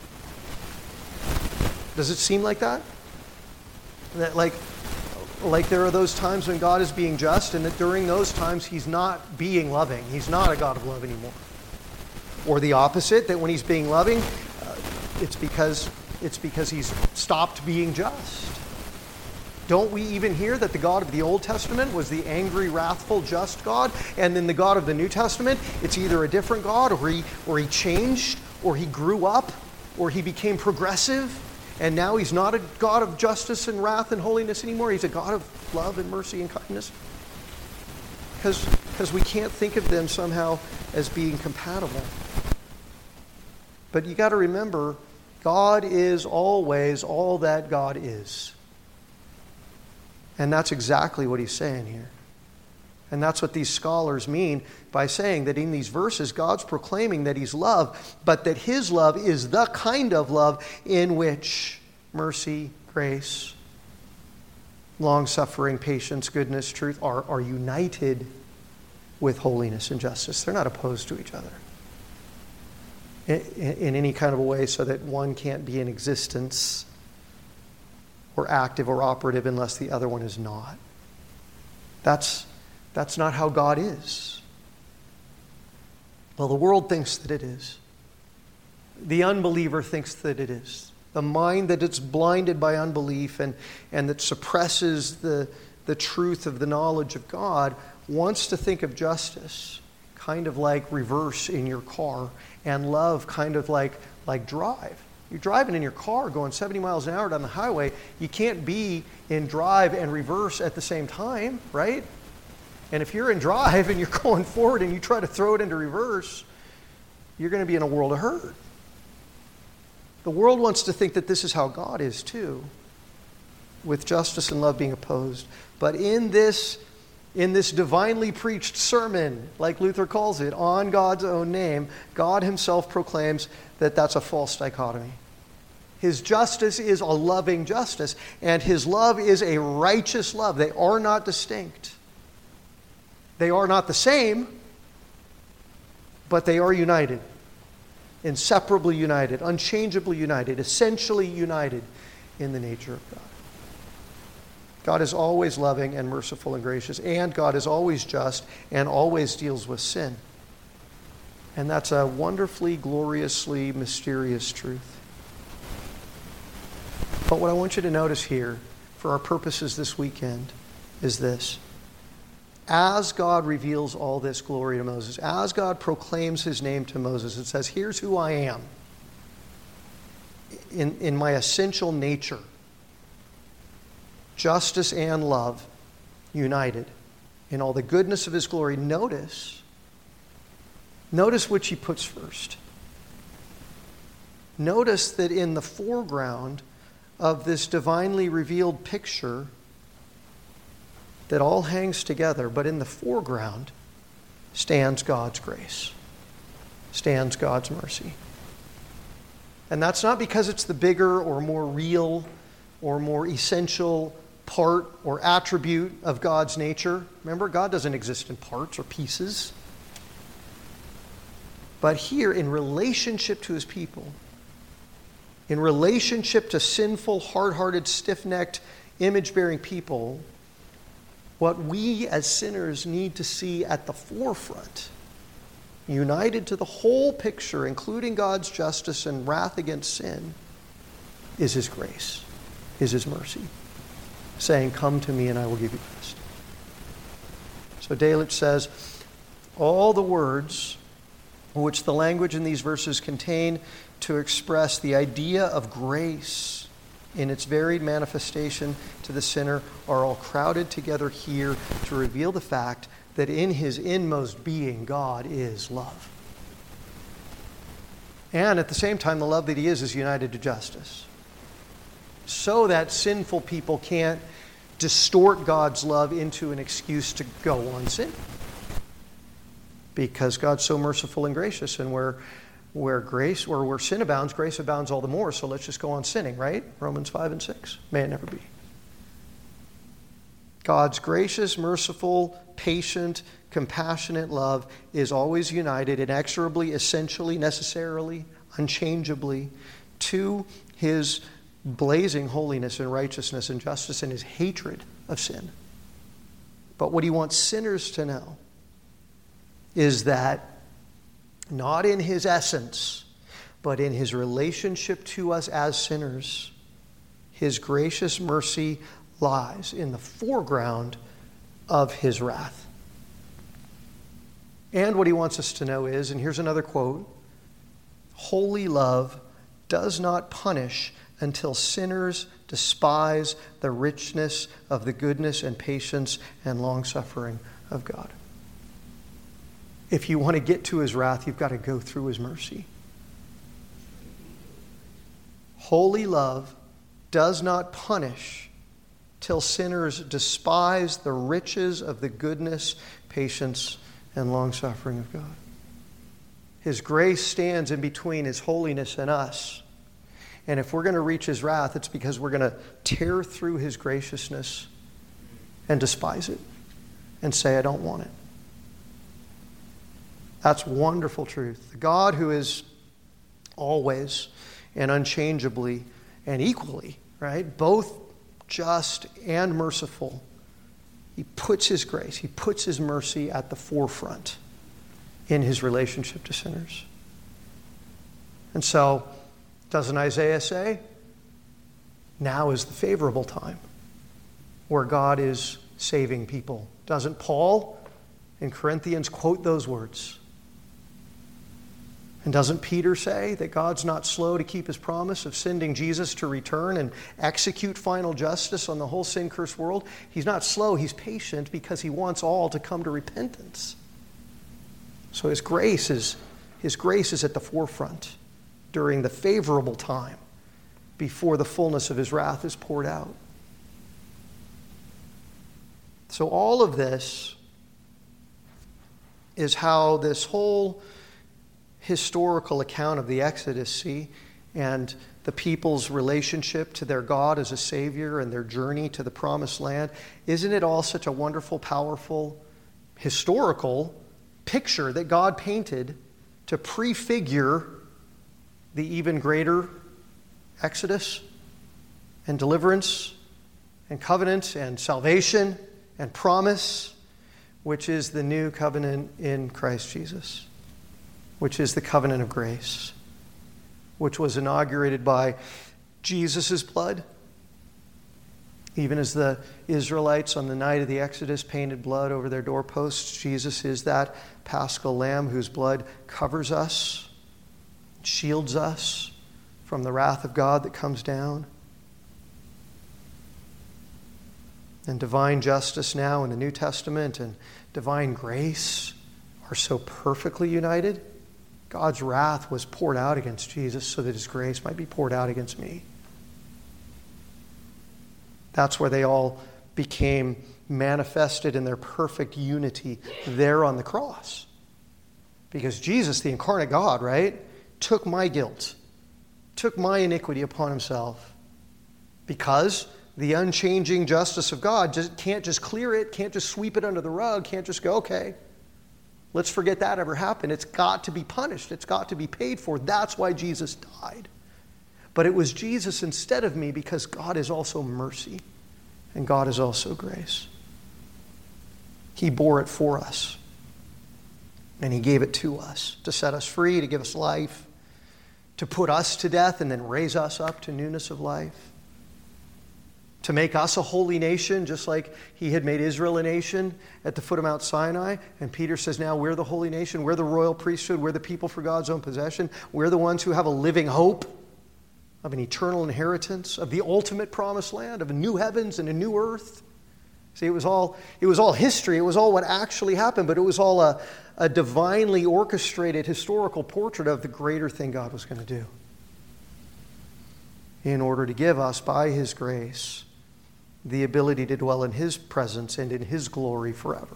Does it seem like that? That like there are those times when God is being just, and that during those times He's not being loving. He's not a God of love anymore. Or the opposite, that when He's being loving, it's because He's stopped being just. Don't we even hear that the God of the Old Testament was the angry, wrathful, just God? And then the God of the New Testament, it's either a different God, or he changed, or He grew up, or He became progressive, and now He's not a God of justice and wrath and holiness anymore. He's a God of love and mercy and kindness. Because we can't think of them somehow as being compatible. But you got to remember, God is always all that God is. And that's exactly what He's saying here. And that's what these scholars mean by saying that in these verses, God's proclaiming that He's love, but that His love is the kind of love in which mercy, grace, long-suffering, patience, goodness, truth are united with holiness and justice. They're not opposed to each other in any kind of a way, so that one can't be in existence or active or operative unless the other one is not. That's not how God is. Well, the world thinks that it is. The unbeliever thinks that it is. The mind that is blinded by unbelief and that suppresses the truth of the knowledge of God wants to think of justice kind of like reverse in your car, and love kind of like drive. You're driving in your car going 70 miles an hour down the highway. You can't be in drive and reverse at the same time, right? And if you're in drive and you're going forward and you try to throw it into reverse, you're going to be in a world of hurt. The world wants to think that this is how God is too, with justice and love being opposed. But in this divinely preached sermon, like Luther calls it, on God's own name, God Himself proclaims that that's a false dichotomy. His justice is a loving justice, and His love is a righteous love. They are not distinct. They are not the same, but they are united. Inseparably united, unchangeably united, essentially united in the nature of God. God is always loving and merciful and gracious, and God is always just and always deals with sin. And that's a wonderfully, gloriously mysterious truth. But what I want you to notice here, for our purposes this weekend, is this. As God reveals all this glory to Moses, as God proclaims His name to Moses, it says, here's who I am in my essential nature. Justice and love united in all the goodness of His glory. Notice which He puts first. Notice that in the foreground of this divinely revealed picture that all hangs together, but in the foreground stands God's grace, stands God's mercy. And that's not because it's the bigger or more real or more essential part or attribute of God's nature. Remember, God doesn't exist in parts or pieces. But here, in relationship to His people, in relationship to sinful, hard-hearted, stiff-necked, image-bearing people, what we as sinners need to see at the forefront, united to the whole picture, including God's justice and wrath against sin, is His grace, is His mercy, saying, come to me and I will give you rest. So Delitzsch says, all the words which the language in these verses contain to express the idea of grace in its varied manifestation to the sinner are all crowded together here to reveal the fact that in His inmost being, God is love. And at the same time, the love that he is united to justice. So that sinful people can't distort God's love into an excuse to go on sin. Because God's so merciful and gracious, and where sin abounds, grace abounds all the more. So let's just go on sinning, right? Romans 5 and 6. May it never be. God's gracious, merciful, patient, compassionate love is always united inexorably, essentially, necessarily, unchangeably to his blazing holiness and righteousness and justice and his hatred of sin. But what he wants sinners to know is that not in his essence, but in his relationship to us as sinners, his gracious mercy lies in the foreground of his wrath. And what he wants us to know is, and here's another quote, holy love does not punish until sinners despise the richness of the goodness and patience and long-suffering of God. If you want to get to his wrath, you've got to go through his mercy. Holy love does not punish till sinners despise the riches of the goodness, patience, and long-suffering of God. His grace stands in between his holiness and us. And if we're going to reach his wrath, it's because we're going to tear through his graciousness and despise it and say, I don't want it. That's wonderful truth. The God who is always and unchangeably and equally, right, both just and merciful, he puts his grace, he puts his mercy at the forefront in his relationship to sinners. And so, doesn't Isaiah say, now is the favorable time where God is saving people? Doesn't Paul in Corinthians quote those words? And doesn't Peter say that God's not slow to keep his promise of sending Jesus to return and execute final justice on the whole sin-cursed world? He's not slow, he's patient because he wants all to come to repentance. So his grace is at the forefront during the favorable time before the fullness of his wrath is poured out. So all of this is how this whole historical account of the Exodus, and the people's relationship to their God as a Savior and their journey to the Promised Land, isn't it all such a wonderful, powerful, historical picture that God painted to prefigure the even greater Exodus and deliverance and covenant and salvation and promise, which is the new covenant in Christ Jesus, which is the covenant of grace, which was inaugurated by Jesus' blood. Even as the Israelites on the night of the Exodus painted blood over their doorposts, Jesus is that Paschal Lamb whose blood covers us, shields us from the wrath of God that comes down. And divine justice now in the New Testament and divine grace are so perfectly united. God's wrath was poured out against Jesus so that his grace might be poured out against me. That's where they all became manifested in their perfect unity there on the cross. Because Jesus, the incarnate God, right, took my guilt, took my iniquity upon himself. Because the unchanging justice of God can't just clear it, can't just sweep it under the rug, can't just go, okay, let's forget that ever happened. It's got to be punished. It's got to be paid for. That's why Jesus died. But it was Jesus instead of me because God is also mercy and God is also grace. He bore it for us. And he gave it to us to set us free, to give us life, to put us to death and then raise us up to newness of life. To make us a holy nation, just like he had made Israel a nation at the foot of Mount Sinai. And Peter says, now we're the holy nation. We're the royal priesthood. We're the people for God's own possession. We're the ones who have a living hope of an eternal inheritance, of the ultimate promised land, of a new heavens and a new earth. See, it was all history. It was all what actually happened, but it was all a divinely orchestrated historical portrait of the greater thing God was going to do in order to give us, by His grace, the ability to dwell in His presence and in His glory forever.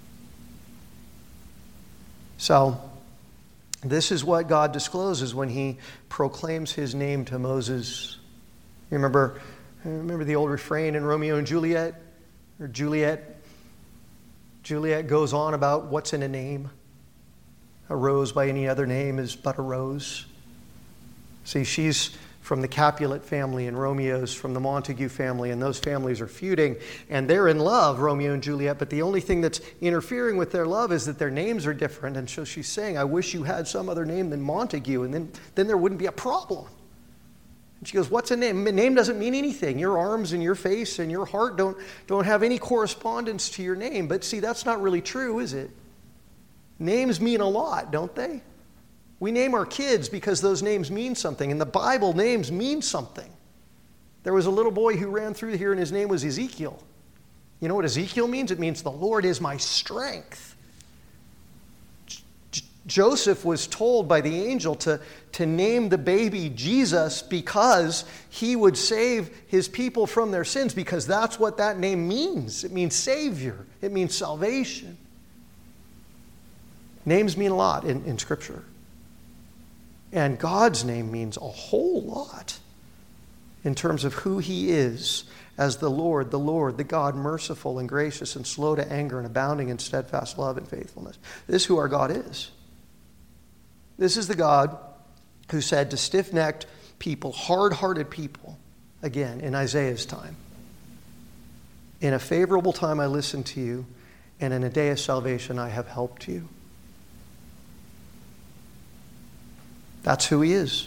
So, this is what God discloses when He proclaims His name to Moses. You remember the old refrain in Romeo and Juliet? Or Juliet goes on about what's in a name. A rose by any other name is but a rose. See, she's from the Capulet family and Romeo's from the Montague family, and those families are feuding, and they're in love, Romeo and Juliet, but the only thing that's interfering with their love is that their names are different. And so she's saying, I wish you had some other name than Montague, and then there wouldn't be a problem. And she goes, what's a name? A name doesn't mean anything. Your arms and your face and your heart don't have any correspondence to your name. But see, that's not really true, is it? Names mean a lot, don't they? We name our kids because those names mean something. In the Bible, names mean something. There was a little boy who ran through here and his name was Ezekiel. You know what Ezekiel means? It means the Lord is my strength. Joseph was told by the angel to name the baby Jesus because he would save his people from their sins, because that's what that name means. It means Savior. It means salvation. Names mean a lot in Scripture. And God's name means a whole lot in terms of who He is as the Lord, the God merciful and gracious and slow to anger and abounding in steadfast love and faithfulness. This is who our God is. This is the God who said to stiff-necked people, hard-hearted people, again, in Isaiah's time, in a favorable time I listened to you, and in a day of salvation I have helped you. That's who He is.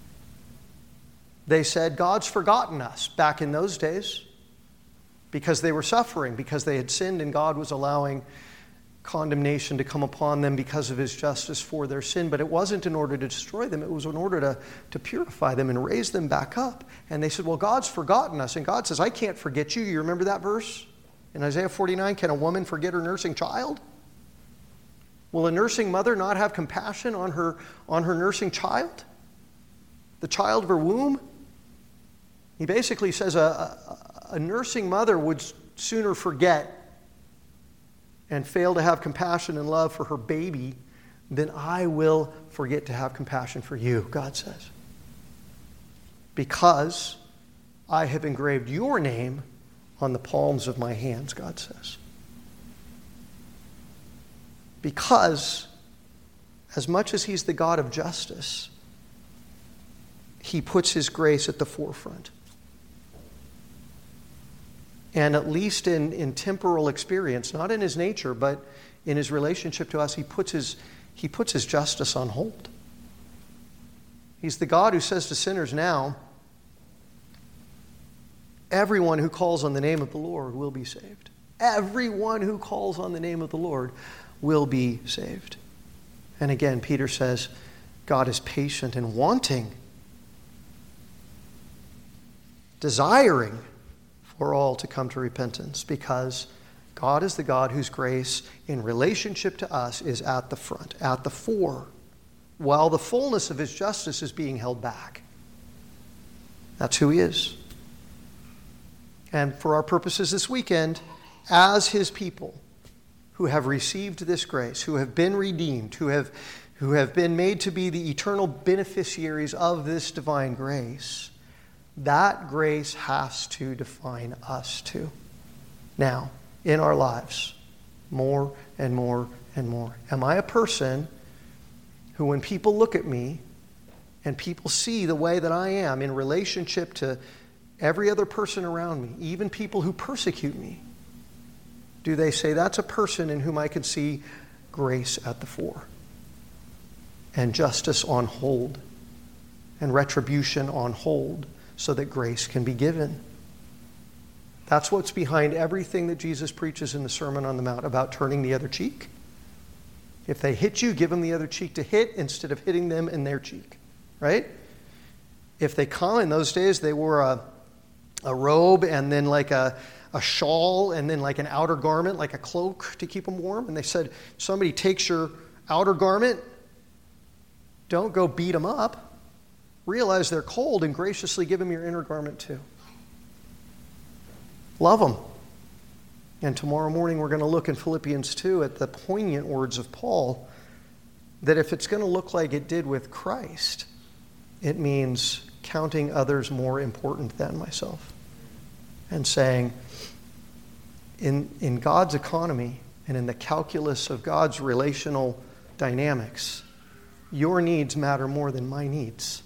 They said, God's forgotten us back in those days because they were suffering, because they had sinned and God was allowing condemnation to come upon them because of His justice for their sin. But it wasn't in order to destroy them. It was in order to purify them and raise them back up. And they said, well, God's forgotten us. And God says, I can't forget you. You remember that verse in Isaiah 49? Can a woman forget her nursing child? Will a nursing mother not have compassion on her nursing child? The child of her womb? He basically says a nursing mother would sooner forget and fail to have compassion and love for her baby than I will forget to have compassion for you, God says. Because I have engraved your name on the palms of my hands, God says. Because as much as He's the God of justice, He puts His grace at the forefront. And at least in temporal experience, not in His nature, but in His relationship to us, He puts His justice on hold. He's the God who says to sinners now, everyone who calls on the name of the Lord will be saved. Everyone who calls on the name of the Lord will be saved. And again, Peter says, God is patient and wanting, desiring for all to come to repentance, because God is the God whose grace in relationship to us is at the front, at the fore, while the fullness of His justice is being held back. That's who He is. And for our purposes this weekend, as His people who have received this grace, who have been redeemed, who have been made to be the eternal beneficiaries of this divine grace, that grace has to define us too. Now, in our lives, more and more and more. Am I a person who, when people look at me and people see the way that I am in relationship to every other person around me, even people who persecute me, do they say, that's a person in whom I can see grace at the fore, and justice on hold, and retribution on hold, so that grace can be given? That's what's behind everything that Jesus preaches in the Sermon on the Mount about turning the other cheek. If they hit you, give them the other cheek to hit instead of hitting them in their cheek, right? If they come, in those days they wore a robe and then like a a shawl and then like an outer garment, like a cloak to keep them warm. And they said, somebody takes your outer garment, don't go beat them up. Realize they're cold and graciously give them your inner garment too. Love them. And tomorrow morning we're going to look in Philippians 2 at the poignant words of Paul that if it's going to look like it did with Christ, it means counting others more important than myself. And saying, in God's economy and in the calculus of God's relational dynamics, your needs matter more than my needs.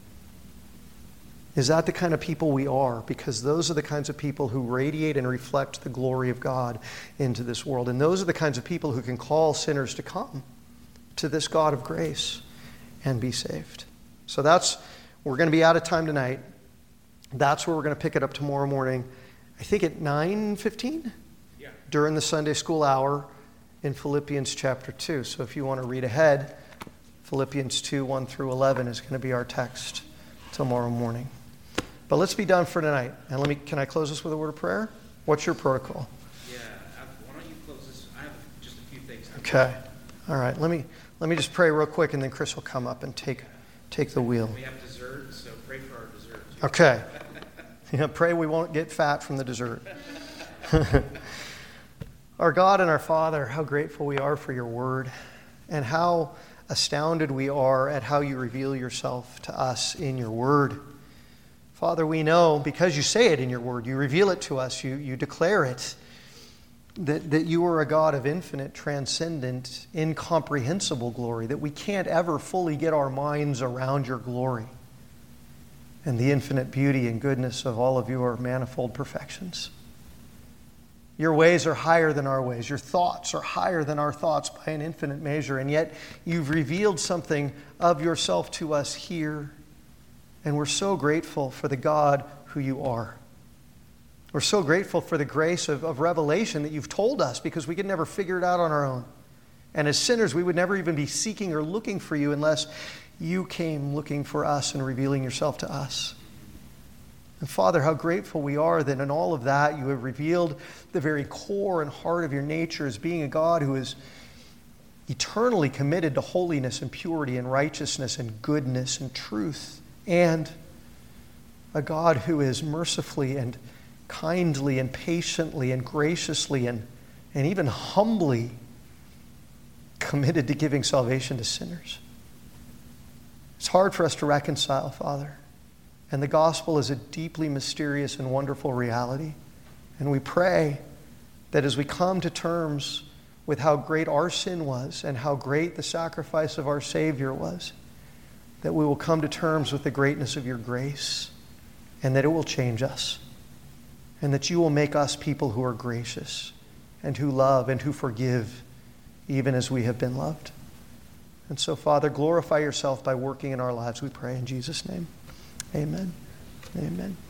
Is that the kind of people we are? Because those are the kinds of people who radiate and reflect the glory of God into this world. And those are the kinds of people who can call sinners to come to this God of grace and be saved. So we're going to be out of time tonight. That's where we're going to pick it up tomorrow morning, I think at 9:15? Yeah. During the Sunday school hour in Philippians chapter 2. So if you want to read ahead, Philippians 2, 1 through 11 is going to be our text tomorrow morning. But let's be done for tonight. And can I close this with a word of prayer? What's your protocol? Yeah, why don't you close this? I have just a few things. Okay. All right. Let me just pray real quick, and then Chris will come up and take the wheel. We have dessert, so pray for our dessert. Okay. Pray we won't get fat from the dessert. Our God and our Father, how grateful we are for your word, and how astounded we are at how you reveal yourself to us in your word. Father, we know because you say it in your word, you reveal it to us, you declare it, that you are a God of infinite, transcendent, incomprehensible glory, that we can't ever fully get our minds around your glory and the infinite beauty and goodness of all of your manifold perfections. Your ways are higher than our ways. Your thoughts are higher than our thoughts by an infinite measure. And yet you've revealed something of yourself to us here. And we're so grateful for the God who you are. We're so grateful for the grace of revelation that you've told us, because we could never figure it out on our own. And as sinners, we would never even be seeking or looking for you unless you came looking for us and revealing yourself to us. And Father, how grateful we are that in all of that you have revealed the very core and heart of your nature as being a God who is eternally committed to holiness and purity and righteousness and goodness and truth, and a God who is mercifully and kindly and patiently and graciously and even humbly committed to giving salvation to sinners. It's hard for us to reconcile, Father. And the gospel is a deeply mysterious and wonderful reality. And we pray that as we come to terms with how great our sin was and how great the sacrifice of our Savior was, that we will come to terms with the greatness of your grace, and that it will change us, and that you will make us people who are gracious and who love and who forgive, even as we have been loved. And so, Father, glorify yourself by working in our lives, we pray in Jesus' name. Amen. Amen.